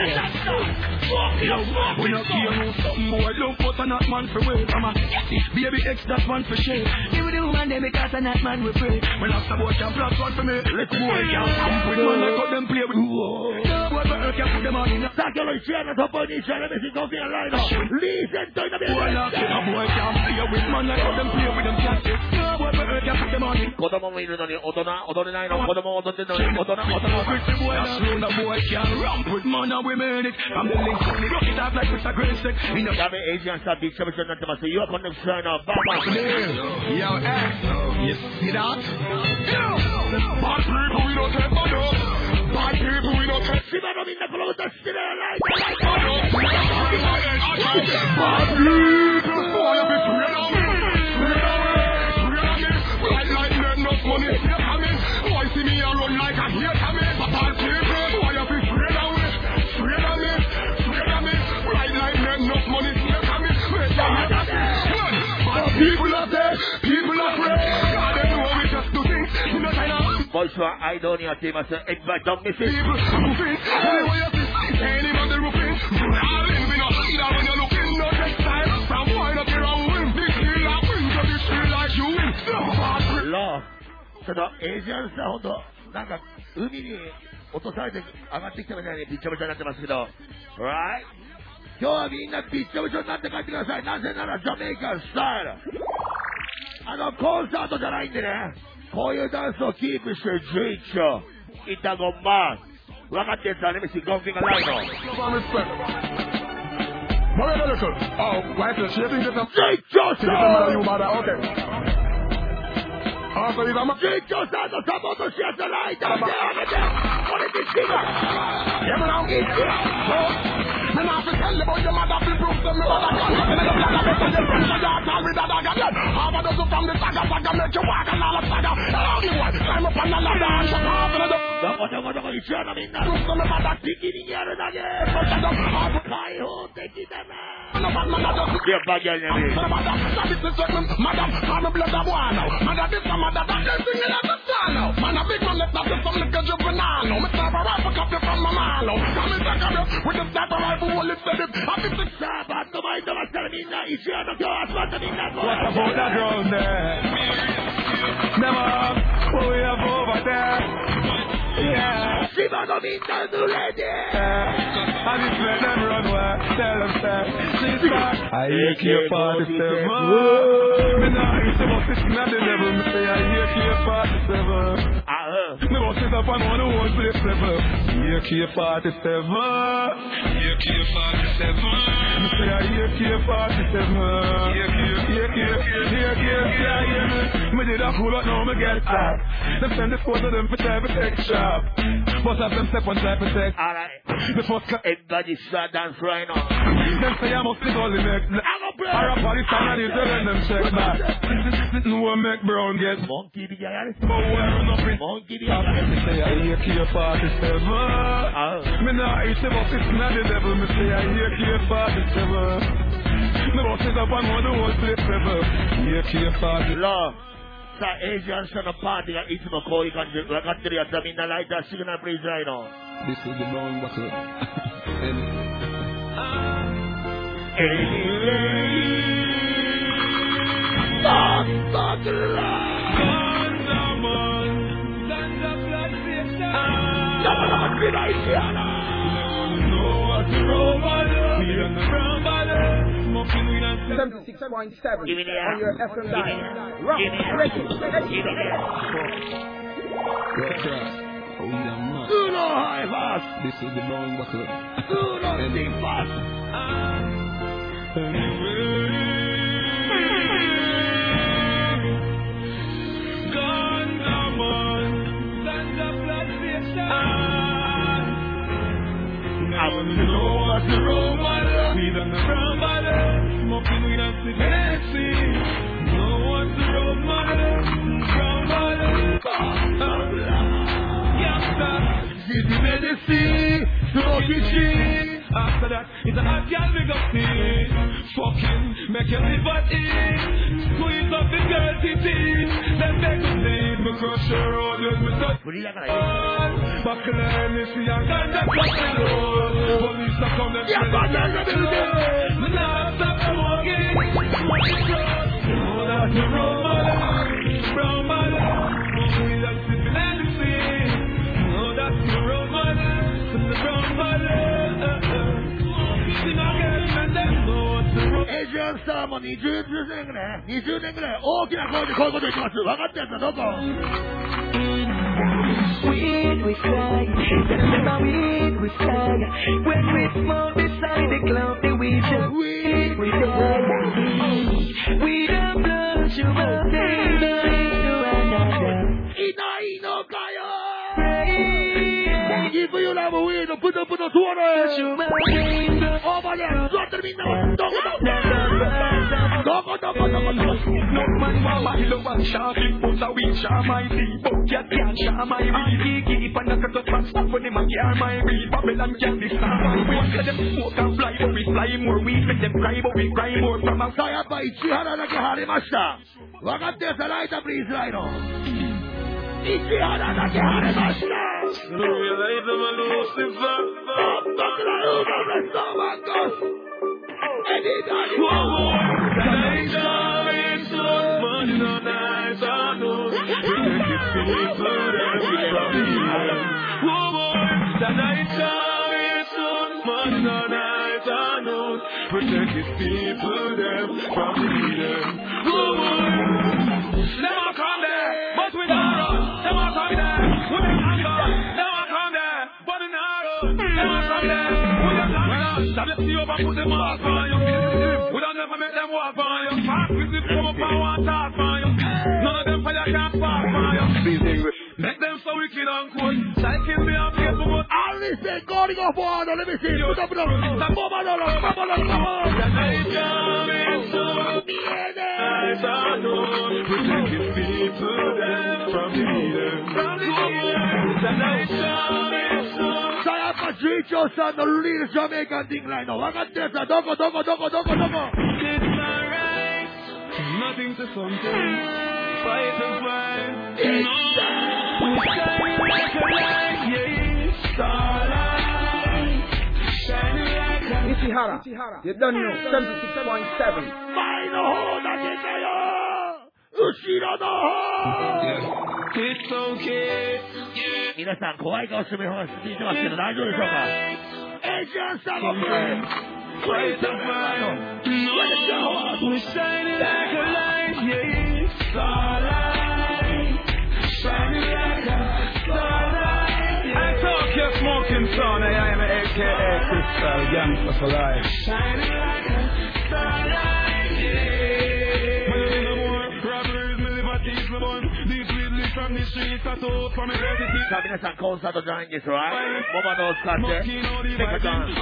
Speaker 9: we not care no fucking boy. Yo, fuck not man for work. Come on. Baby X, that one for shame.
Speaker 15: Give me the woman, they make us a not man we pray.
Speaker 9: When after boy can plot one for me. Let's go. Come with man, let them play with. No boy for earth can put them on in.
Speaker 12: Sakelo Chena to Bonisha, let me see go here right now. Listen to the
Speaker 9: boy, a boy can't play with man, let them play with them can't. No boy for earth can put them on in.
Speaker 12: 子供もいるのに大人、踊れないの。子供踊ってるのに大人、大人。
Speaker 9: Pretty boy, the boy can ramp with man and we made it. I'm the link to me, rock it out like it's a great stick.
Speaker 12: Dame Asian star big seven seven nineます。You up on the sign of Baba.
Speaker 9: Yo, eh? You see that? Yo! Bad people, we don't take money. Bad people, we don't take.
Speaker 12: Shiba no minna close the still alive.
Speaker 9: Bad people, boy, you be straight on me. Straight on me. Straight on me. Right like them, no money. I mean, boy, see me and run like a hate. I mean, bad people, boy, you be straight on me. Straight on me. Straight on me. Right like them, no money. I mean, straight on me. Bad people are there. People are afraid. God, they know we just do things. You know, kind of.
Speaker 12: Boys who are I don't hear team as a invite don't miss it.
Speaker 9: People moving. Anyway, you see, anybody roofing. All in, we not hide when you're looking. No next time. From point up here, I'll win. This deal, I'll win. So this deal, like you win.
Speaker 12: Law. そのエイジアンさんほどなんか海に落とされて上がってきたみたいにびっちゃびちゃになってますけど Right? 今日はみんなびっちゃびちゃになって帰ってください。なぜならジャメイカンスタイルあのコンサートじゃないんでねこういうダンスをキープしてるジュイッチョイタゴンマン分かってるやつはねみしゴンフィンがないの
Speaker 9: What are you looking? Oh, why is it shaping this up?
Speaker 12: Jake Johnson!
Speaker 9: Okay. Oh, so he's a man.
Speaker 12: Jake Johnson, the support of Shasta Light. What is this thing?
Speaker 9: Yeah, man, I'm eating it. Man, I have to tell you about your mother. Be proof to me. Mother, I'm not going to be able to tell you. I'm not going to be able to tell you.
Speaker 11: blood. Half a dozen from the saga, saga make you walk and all a saga. Only one, climb up on the ladder and shut off another. Dogo, dogo, dogo, you turn them in the room, so me mother thinking in here and again. But I don't have a pie, oh, take it, man. Yeah, bad girl, yeah, man. Madam, I'm a blood of one now. Madam, this is mother, that is singing like a song now. Man, a big man, let's not get some little juvenile now. Me start a rifle copy from my man now. Come in, take a breath with the sniper rifle, who will listen it. I'm in the star, but nobody don't tell me that. It's your other girl, it's not me that.
Speaker 6: What about that girl there? Never, what we have over there? Yeah.
Speaker 11: She gonna be done already.
Speaker 6: I just let them run away. Tell them that she's back. I hear K forty-seven. Me now used to walk sitting at the level. Me say I hear K forty-seven. Me walk sit up on one of one place level. Hear K forty-seven. Hear K forty-seven. Me say I hear K forty-seven. Hear K, hear K, hear K, hear me. Me did a pull up now me get back. Them send the photo them for time protection. But have them step on time protect.
Speaker 12: Alright.
Speaker 6: The first cut.
Speaker 12: Everybody start dance right now.
Speaker 6: Them say I must be all the neck. Or a party time and it's when them check back. No make brown get
Speaker 12: monkey the guy.
Speaker 6: But we're not in
Speaker 12: monkey the guy.
Speaker 6: Me say I hear K forty-seven. Me nah eat about this not the devil. Me say I hear K forty-seven. Me must sit up on one of the whole place level. Hear K forty-seven.
Speaker 12: Asian son of party at East McCoy country. I got three of them in the light that singing and praise right now.
Speaker 6: This is the brown buckle. And
Speaker 16: seventy-six point seven on your F M dial. Rock, reggae,
Speaker 11: do no high fast.
Speaker 6: This is the brown buckle.
Speaker 11: Do no sing fast.
Speaker 6: I want to know what's the role model. We done the brown bottle. Smoking weed and sipping Hennessy. Know what's the role model. Brown bottle. Gangsta. City medicine. Smoking shit. After that, it's a hot girl we got see. Fucking make your liver eat. Squeeze up the dirty teeth. Then make a bleed. Me crush your road. Use me touch. Back in the Hennessy and ganja cut the road. Police are coming. Yeah, but they're not in there. Me not stop smoking. Smoking drugs. Know that's the role model. Brown model. Smoking weed and sipping Hennessy. Know that's the role model. The brown model.
Speaker 12: Asian star もにじゅうねんぐらいにじゅうねんぐらい大きな声でこういうこと言ってます。分かったやつはどこ
Speaker 15: Weed we fly, remember weed we fly. When we smoke beside the cloud, the weed just weed we fly. We don't blow sugar, baby, to another.
Speaker 12: いないのかよ If you love weed, put up the water. Over there, drop the window. Don't go, don't go, don't go, don't go.
Speaker 15: No man want my love and shark. Put a weed, share my feet. But cat can't share my weed. Keep on the cut of fast stuff for them and care my weed. Babylon can't be star my weed. Let them smoke and fly, but we fly more weed. Let them cry, but we cry more from outside.
Speaker 12: やっぱ市原だけ晴れました。分かってやつはライトプリーズライド。市原だけ晴れました。
Speaker 6: Protect his people, them from freedom. Never come there, but we don't run. Never come there, we don't anger. Never come there, but in arrow. Never come there, we don't anger. Stop the see over, put them off on you. We don't never make them walk on you. Fast with the come up and one talk on you. None of them fire can't pass on you. These English.
Speaker 9: Make them so wicked and cold. Cycle me up here for what?
Speaker 12: I'll listen, going off water, let me see. Put up, put up. Come on, come on, come on, come on.
Speaker 9: The night coming soon. I don't know. Protecting people them from the heathen. From the heathen. The night coming soon.
Speaker 12: So I have to treat your son the real Jamaican thing right now. I got this. Doko, doko, doko, doko, doko.
Speaker 9: It's alright. Nothing to something. Fight and fight. It's time. We shine like a light. Yeah, starlight. Shining like a light.
Speaker 16: Ichihara, you don't know, seventy-six point seven.
Speaker 12: Final hold again, Ushiro no hold.
Speaker 9: It's okay.
Speaker 12: 皆さん、怖い顔してみます。聞いてますけど、大丈夫でしょうか？エイジアンさんもこれ。
Speaker 9: Fight and fight. We're shining like a light. Yeah, starlight. Shining like a starlight. I talk your smoking son. I am A K A Crystal Gangsta for life. Shining like a starlight. Yeah. My name is more robberies, my liberties, my bun. These leaders from the streets, I told from university.
Speaker 12: さあ皆さんコンサートじゃないんです、right? モバノを使ってチェックダウン。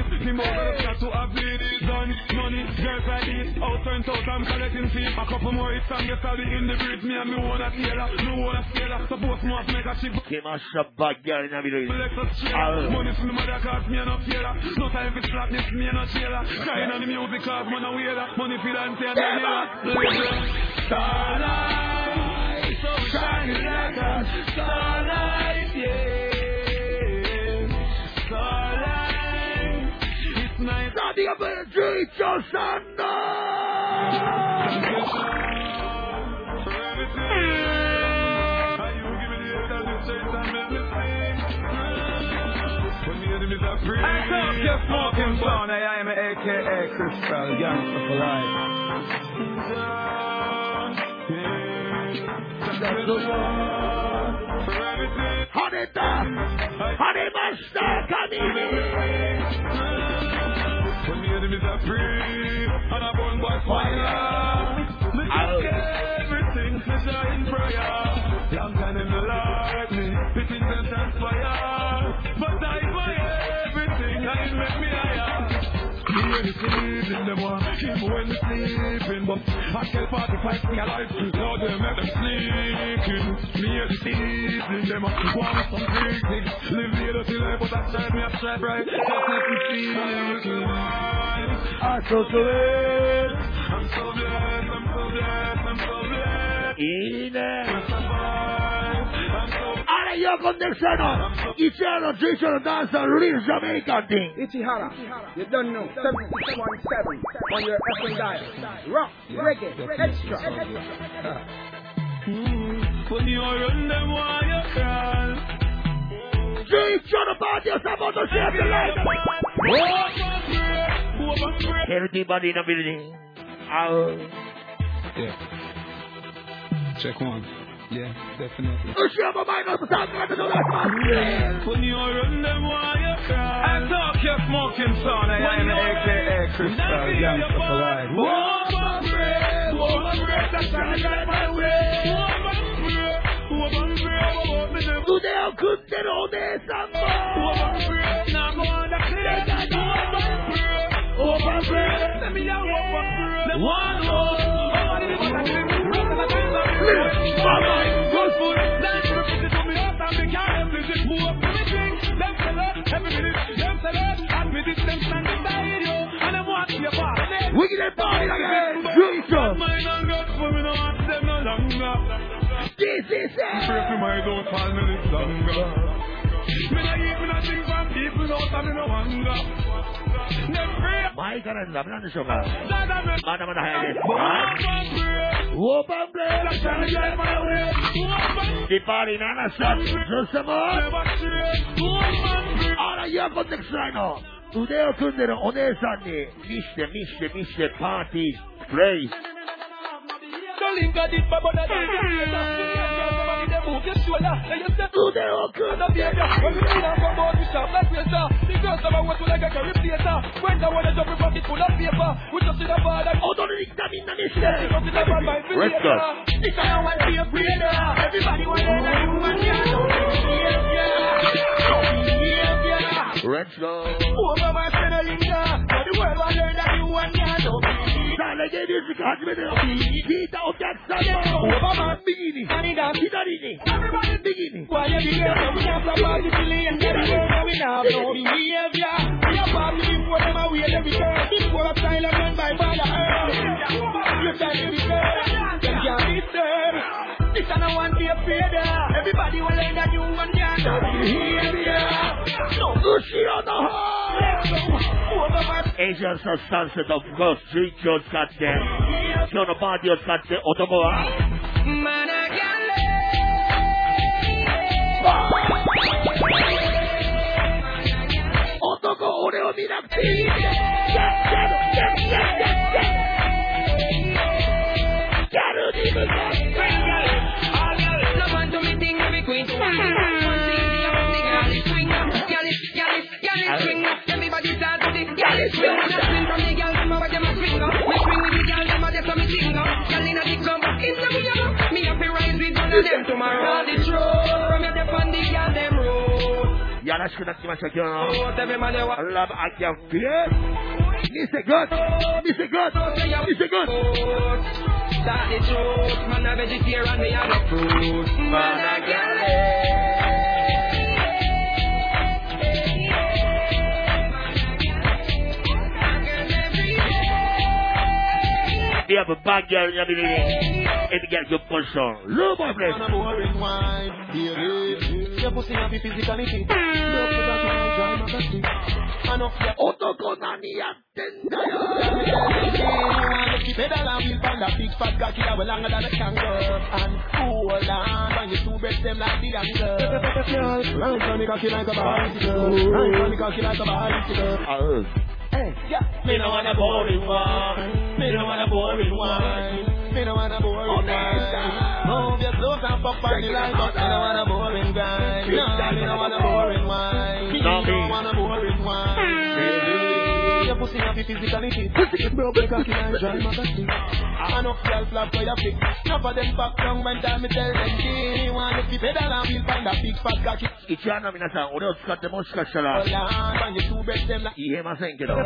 Speaker 9: Money, girls like this, out and out, I'm collecting fee. A couple more hits and get all in the bridge. Me and me wanna tailor, me wanna tailor. Suppose me have make a chip.
Speaker 12: 来ましたバッギャルナビルイ。
Speaker 9: Money from the mother cause me and a tailor. No time for slackness, me and a tailor. Crying on the music cause man a wailer. Money for dance and a starlight, so shining like a starlight, yeah. Starlight, it's nice.
Speaker 12: Nothing about a treat your son, no!
Speaker 9: I talk your smoking son. I am A K A Crystal Gangsta for life.
Speaker 12: Haneta! Hanemashita Kamini!
Speaker 9: When the enemies are free and I burn by fire, me take everything, me shine prayer. Long time in the life, me picking them transpire, but I buy everything and it make me higher. Me when you sleeping, them want him when you sleeping, but I tell forty-five me alive, now they make them sleeping. Me when you sleeping, them want some big things. Live later till I but I try me I try right, just let me sleeping. I'm so blessed, I'm so blessed, I'm so blessed, I'm so blessed.
Speaker 12: Ine! Ara yo con Dexano! Ichihara, Ichihara dance a real Jamaican thing!
Speaker 16: Ichihara, you don't know, seventy-six point seven on your F M dial. Rock, reggae, extra.
Speaker 9: When you run them while you crawl.
Speaker 12: Ichihara party, you're about to share the light! Everybody in the building. Oh.
Speaker 6: Yeah. Check one. Yeah, definitely.
Speaker 9: When you run them while you cry. I talk your smoking son. I am A K A Crystal Gangsta for life. Woman bread, woman bread, that's how I got my way. Woman bread, woman bread.
Speaker 12: Today I'm good to know this.
Speaker 9: Woman bread, now I'm on the clear. Woman bread, woman bread. Let me know woman bread. The one who. Good food, that's repeated to me out and me can't help it. Move up to me drink, them sell out, every minute, them sell out. And me this them stand beside you, and them watch your party.
Speaker 12: We get that party again, Drink
Speaker 9: mine and God for me no want them no longer.
Speaker 12: This is it.
Speaker 9: Pray for my don't fall me this longer. Me not eat, me not drink from people out and me no hunger. Them free.
Speaker 12: 前からダメなんでしょうか。まだまだ早いです。ウォーパンブレード The party nana shot just some more あら、イヤーコンテクスないの腕を組んでるお姉さんに見して見して見してパーティープレイ腕を組んで踊りに来たみんな見せて
Speaker 14: Let's go. This I don't want to be afraid of. Everybody want to know you and you know behavior.
Speaker 12: Let's go.
Speaker 14: Over my settling down. For the world will learn that you and you know behavior.
Speaker 12: さあ、レゲエミュージック始めてよ。聞いたお客さんのオバマ右に、左に、右に。
Speaker 14: Why you be here? We have some party chilling and get it over. We have no behavior. We have party before them and we have every turn. Before a silent run by fire. You tell me we turn. Them can't be served. This I don't want to be afraid of. Everybody will learn that you and you know behavior. No,
Speaker 12: Ushiro no Asian Sunset of course スイッチを使って今日のパーティーを使って男は男俺を見なくていいギャルギャルギャルギャルギャルギャルに向かって
Speaker 14: Everybody start to the girl is swing. Just swing from the girl, come over them a swing up. Me swing with the girl, them a just a me sing up. Girl inna the club, inna me yellow. Me have to rise with one of them tomorrow. The road from your step on the girl them road.
Speaker 12: やらしくなってきました今日の Love I Can Feel. Mister Good, Mister Good, Mister Good.
Speaker 14: Start the truth, man a vegetarian, me a no fruit. Man a girl.
Speaker 12: We have a bad girl in the beginning. And the girl you push on. Low boy, please.
Speaker 14: On a boring wine, hear it. Your pussy have the physicality.
Speaker 12: Otoko nani yatten da yo.
Speaker 14: Pedal and wheel pan that big fat cocky that well longer than a kangaroo. And hold on, and you two breast them like the angle. Ride on the cocky like a bicycle. Ride on the cocky like a bicycle. Hey, yeah. Me no want a boring one. Me no want a boring one. Me no want a boring one. Move your clothes and fuck on the line, but me no want a boring guy. No, me no want a boring one. Me no want a boring one. Your pussy have the physicality. Pussy broke the cocky and dry magazine. I know girl flap for your flick. Enough of them back down when time me tell them Genie want to be pedal and wheel find a big fat cocky.
Speaker 12: 一応の皆さん、俺を使ってもしかしたら言えませんけど。Hey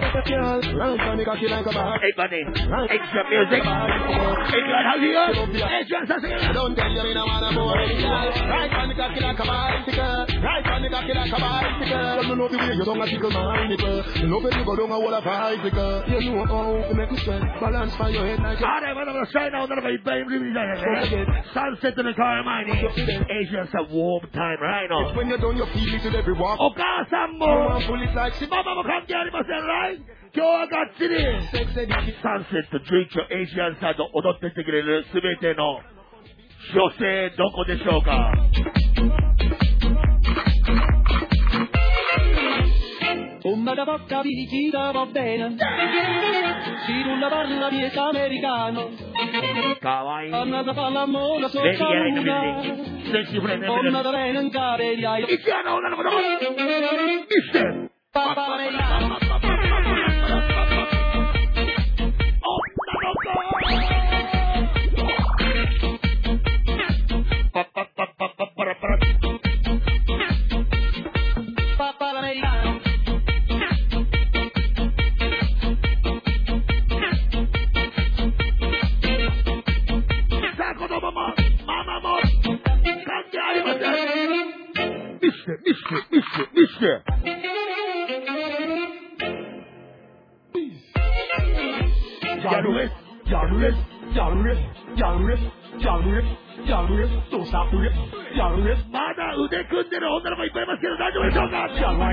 Speaker 12: buddy, extra music. Hey God, how you go? Extra something.
Speaker 14: Don't tell you me no wanna boring girl. Right on the cocky like a bicycle. Right on the cocky like a bicycle. You know the way you don't tickle my nipple. You know when you go down a wall of bicycle. You know how to make you sweat. Balance for your head like a...
Speaker 12: Alright, what I'm gonna say now, I'm gonna be baby. Sunset in the car, man. Asians have warm time right now.
Speaker 14: When you're done, you feel it in every walk.
Speaker 12: Oh, God, some more. Mama,も関係ありません、right? 今日はがっちりサンセットドリンクエイジアンサイド踊ってってくれるすべての女性どこでしょうか
Speaker 15: Bomba da bocca vicina va bene. Si non la parla di es americano.
Speaker 12: Kawaii.
Speaker 15: Anna da falla mola so saluna. Onna da bene in care di ai.
Speaker 12: Iniziano una nuova Mister
Speaker 15: Papa americano. Papa americano.
Speaker 12: Mister, Mister, Mister, Mister.
Speaker 14: Yaluris, Yaluris, Yaluris, Yaluris, Yaluris, Yaluris, don't stop the rip. Yaluris.
Speaker 12: まだ腕組んでる女の子いっぱいいますけど大丈夫でしょうか一原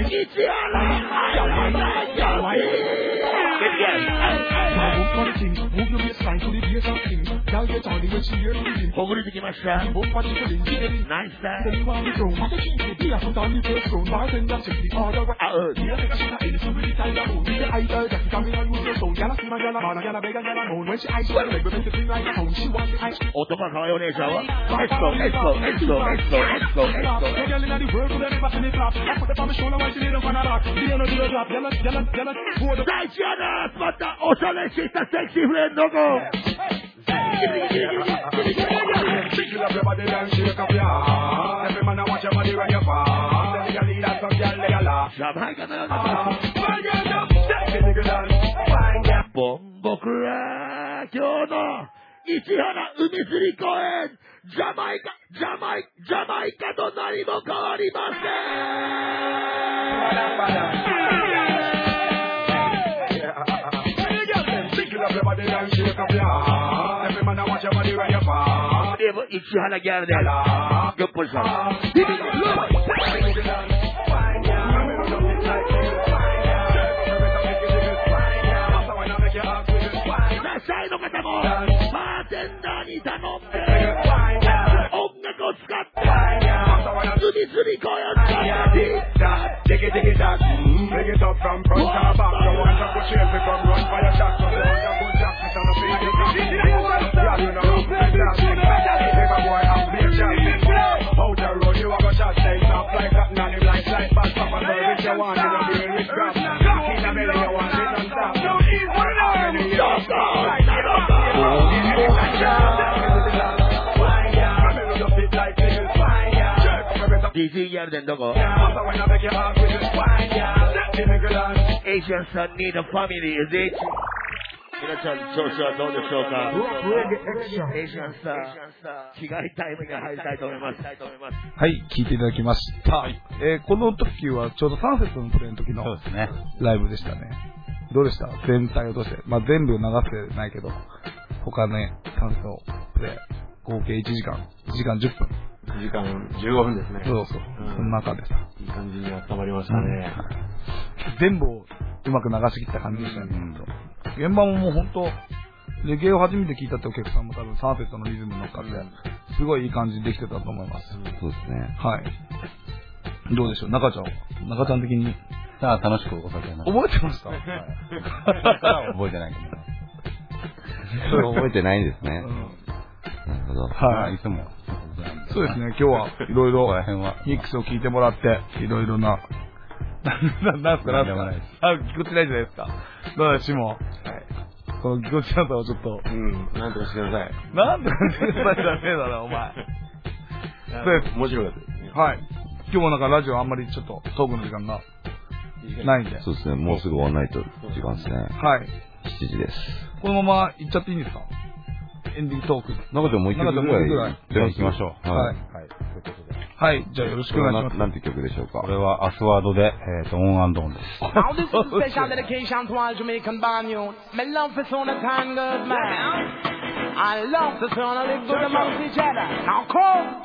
Speaker 12: ほぐれてきましたナイスだ out. Otokoが可愛いお姉ちゃんはエスコエスコエスコエスコエスコエスコ大事やなまたおしゃれしたセクシーフレンドごジャマイカのようなボンボクラ今日の市原海釣り公園ジャマイカジャマイジャマイカと何も変わりませんでも市原ギャルでよっぽりさサイの方もバーテンダーに頼んで音楽を使って釣り釣りこうやってDig it, dig it up, dig it up from front to back. The one that push it become run by a shot. So the one that push that shit on the field. Yeah, you know, if a boy has big shot, out the road you have a shot. Stay up like that, and you like like back up and go with your one. You know, you rich grab. In the middle you want it and stop. How many years?ディズニーやるでんどこエイジアンさんにのファミリーで皆さん調子はどうでしょうかエイジアンさん着替えタイムに入りたいと思いますはい
Speaker 6: 聞いていただきました、はいえー、この時はちょうどサンセットのプレイの時のライブでしたねどうでした全体を通して、まあ、全部流せてないけど他ねサンセットプレイ合計いちじかんいちじかんじゅっぷん
Speaker 8: いちじかんじゅうごふんですね。
Speaker 6: そうそう。うん、その中でさ。
Speaker 8: いい感じに温まりましたね。
Speaker 6: うん、全部をうまく流し切った感じでしたね。うん、現場ももう本当、レゲエを初めて聞いたってお客さんも多分サーフェットのリズムに乗っかって、すごいいい感じにできてたと思います。
Speaker 7: うん、そうですね。
Speaker 6: はい。どうでしょう中ちゃんは中ちゃん的に。
Speaker 7: ああ、楽しくお酒ました。
Speaker 6: 覚えてました、はい、
Speaker 7: 覚えてないけど。覚えてないんですね。うん、なるほど。はい。いつも。
Speaker 6: そうですね、今日はいろいろミックスを聞いてもらって、いろいろな、な、なんすか、なんすか、あ、ぎこちないじゃないですか。どうだ、シモン。はい。このぎこちなさをちょっと。
Speaker 8: うん、なんとかしてください。
Speaker 6: なんとかしてくださいじゃねえだろ、お前。
Speaker 8: そうです。面白かったですね。
Speaker 6: はい。今日もなんかラジオあんまりちょっとトークの時間がないんで。
Speaker 7: そうですね、もうすぐ終わんないと時間ですね。
Speaker 6: はい。
Speaker 7: しちじです。
Speaker 6: このまま行っちゃっていいんですかエンディングトーク。
Speaker 7: 中でもう一曲ぐらい。じゃあ行きましょう。
Speaker 6: はい。はい。じゃあよろしくお願いします。
Speaker 7: なんて曲でしょうか。これはアスワードで、えっと、オンアンドオンです。
Speaker 14: Now this is a special dedication to all Jamaican band youth. My love is on a time good man. I love to turn a little good amongst each other. Now come.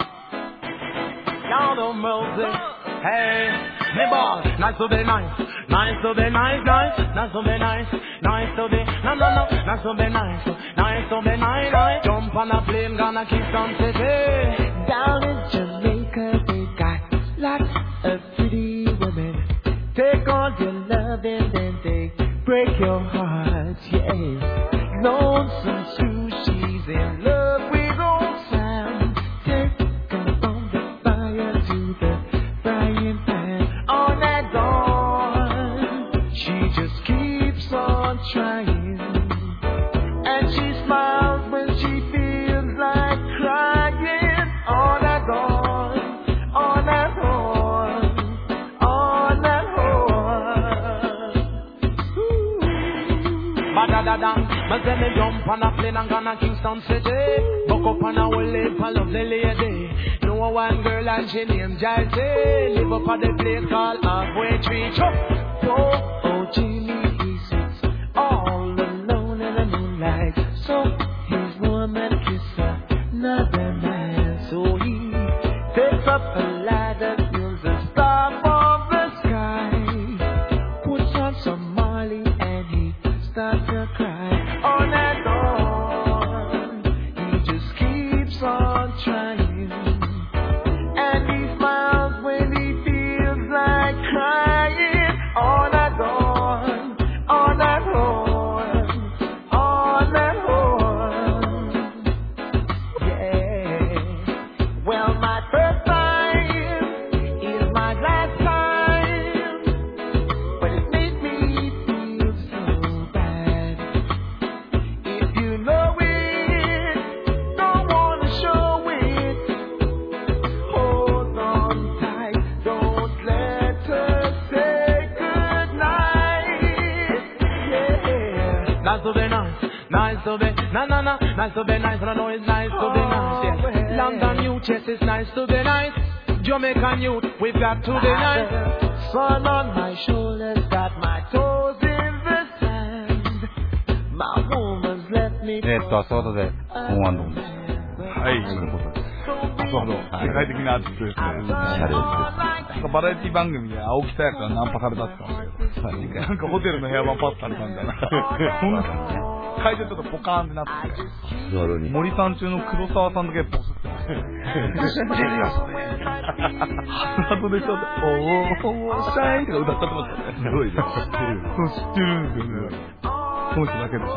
Speaker 14: Y'all don't mercy. Hey. Me boy, nice to be nice, nice to be nice, nice, nice to be nice, nice to be, no, no, no, nice to be nice, nice to be nice, nice. Jump on a plane, gonna kiss some city.
Speaker 15: Down in Jamaica, they got lots of pretty women. Take all your love and then they break your heart, yeah. Lonesome Sue, she's in love with old Sam. Take her from the fire to the frying pan. On that dawn, she just keeps on trying, and she smiles when she feels like crying. On that dawn, on that horn, on that horn.
Speaker 14: Ba-da-da-da, but then they jump on a plane and gonna Kingston City. Buck up on a whole heap of lovely lady. Know one girl and she named Jalty. Live up at the place called Halfway Tree. Chop!
Speaker 15: Oh, oh, Jimmy, he sits all alone in the moonlight. So his woman kisses another man. So he takes up a ladder, feels a star from the sky. Puts on some Molly and he starts to cry. On that dawn, he just keeps on trying. And he smiles when he feels like crying.
Speaker 14: nice to be nice, nice to be, na na na, nice to be nice, and I know it's nice to be nice, yeah. London youth, yes, it's nice to be nice. Jamaican youth, we've got to be nice. Sun on my shoulders, got my toes in the sand. My woman's left me.
Speaker 7: えっと、朝方で、本ワンドンです。
Speaker 6: はい。そういうことです。そうそう。世界的なアーティストですね。シャレです。バラエティ番組で青木さやかがナンパされたって言ってましたけど、なんかホテルの部屋版パッとされたみたいな。そんな感じね。会場ちょっとポカーンってなってて。森さん中の黒沢さんだけポスってました。知ってるよ、それ。ハートでちょっと、おー、おー、シャイとか歌っちゃってましたね。すごいね。知ってる。そう、知ってるんですよね。その人だけでした。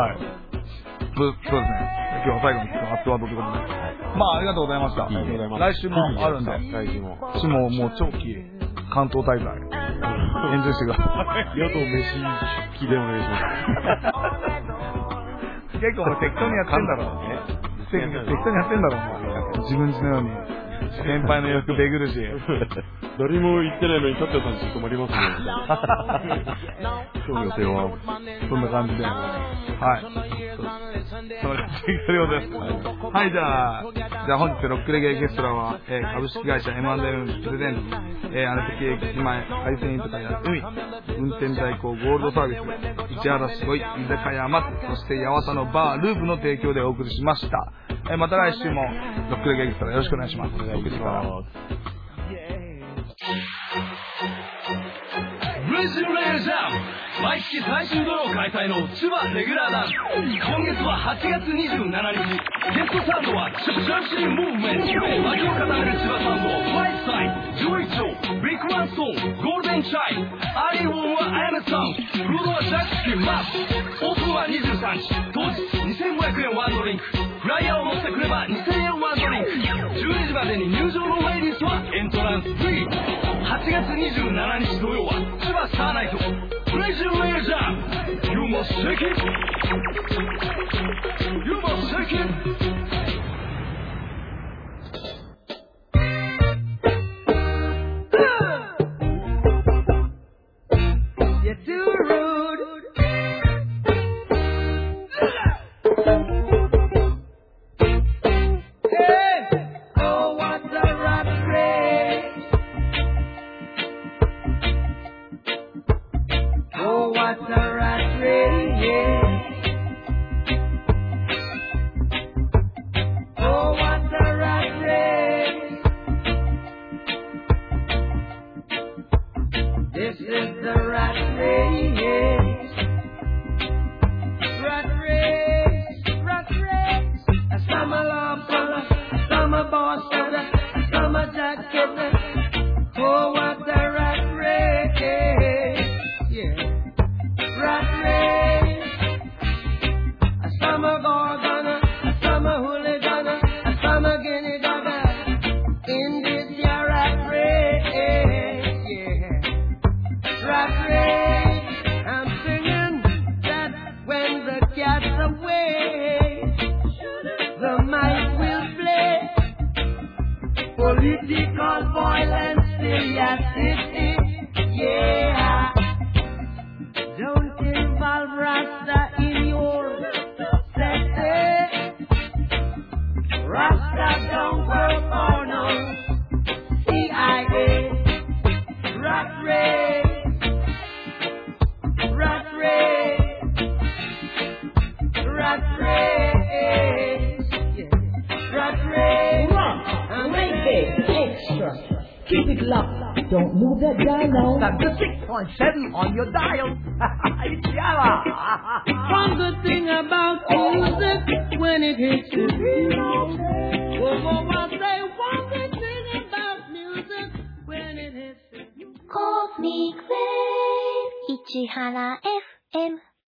Speaker 6: はい。そうですね。今日は最後にアットワードということで。まあ、ありがとうございました。ありがとうございます。来週もあるんで。来週も。私ももう長期関東大会。演説してください。
Speaker 8: 野党飯聞きでお願いします。
Speaker 6: 結構もう適当にやってんだろうね。適当にやってんだろうね。自分家のように。先輩の洋服べぐるし。
Speaker 8: 誰も言ってないのに、タッチャさんちょっと困りますね。今日の予定は。
Speaker 6: そんな感じで。はい。そんな感じです。はい、じゃあ、じゃあ本日ロックレゲエキストラは、えー、株式会社 エムアンドエム プレゼント、えー、アネテキ駅前、海鮮居酒屋海、運転代行ゴールドサービス、市原すごい居酒屋松、そして八幡のバーループの提供でお送りしました。えー、また来週もロックレゲエキストラよろしくお願いします。お願いします。
Speaker 17: ブレジルレージャー毎月最終土曜開催の千葉レギュラーダンス。今月ははちがつにじゅうしちにち。ゲストサンドはシャシームーブメント、巻きを固める千葉サンド、フライスタイル、上一丁、ビッグワンストーン、ゴールデンチャイム、アリーウォームはアヤメさん、フードはジャックスキンマス。オープンはにじゅうさんにち、当日にせんごひゃくえんワンドリンク。フライヤーを持ってくればにせんえんワンドリンク。じゅうにじまでに入場のレディースはエントランスフリー。はちがつにじゅうしちにち土曜は千葉スターナイト。プレジュレージャー You must shake it You must shake it
Speaker 2: You're too rude. Hey, oh what a rat race. Oh what a rat race, yeah. Oh what a rat race. This is the rat race. Rat race, rat race. A summer love color, a summer boss color, a summer jacket. Oh what a rat race, yeah. Rat race. A summer gorgona, a summer hooligan, a summer guinea dogger. In this year rat race, yeah. Rat race, I'm singing that when the cat's away, the mice will play. Political violence still yes it is, yeah. Don't involve Rasta in your sex. Rasta don't work for no C I A. Rat race. Rat race, rat race, yeah. Rat race,
Speaker 5: Rock, reggae, extra. Keep it locked. Don't move that dial now.
Speaker 4: That's the six point seven on your dial. It's Yara.
Speaker 2: One good thing about music when it hits you. Whoa, whoa, whoa, say one good thing about music when it hits you.
Speaker 1: Cosmic Wave 市原 エフエム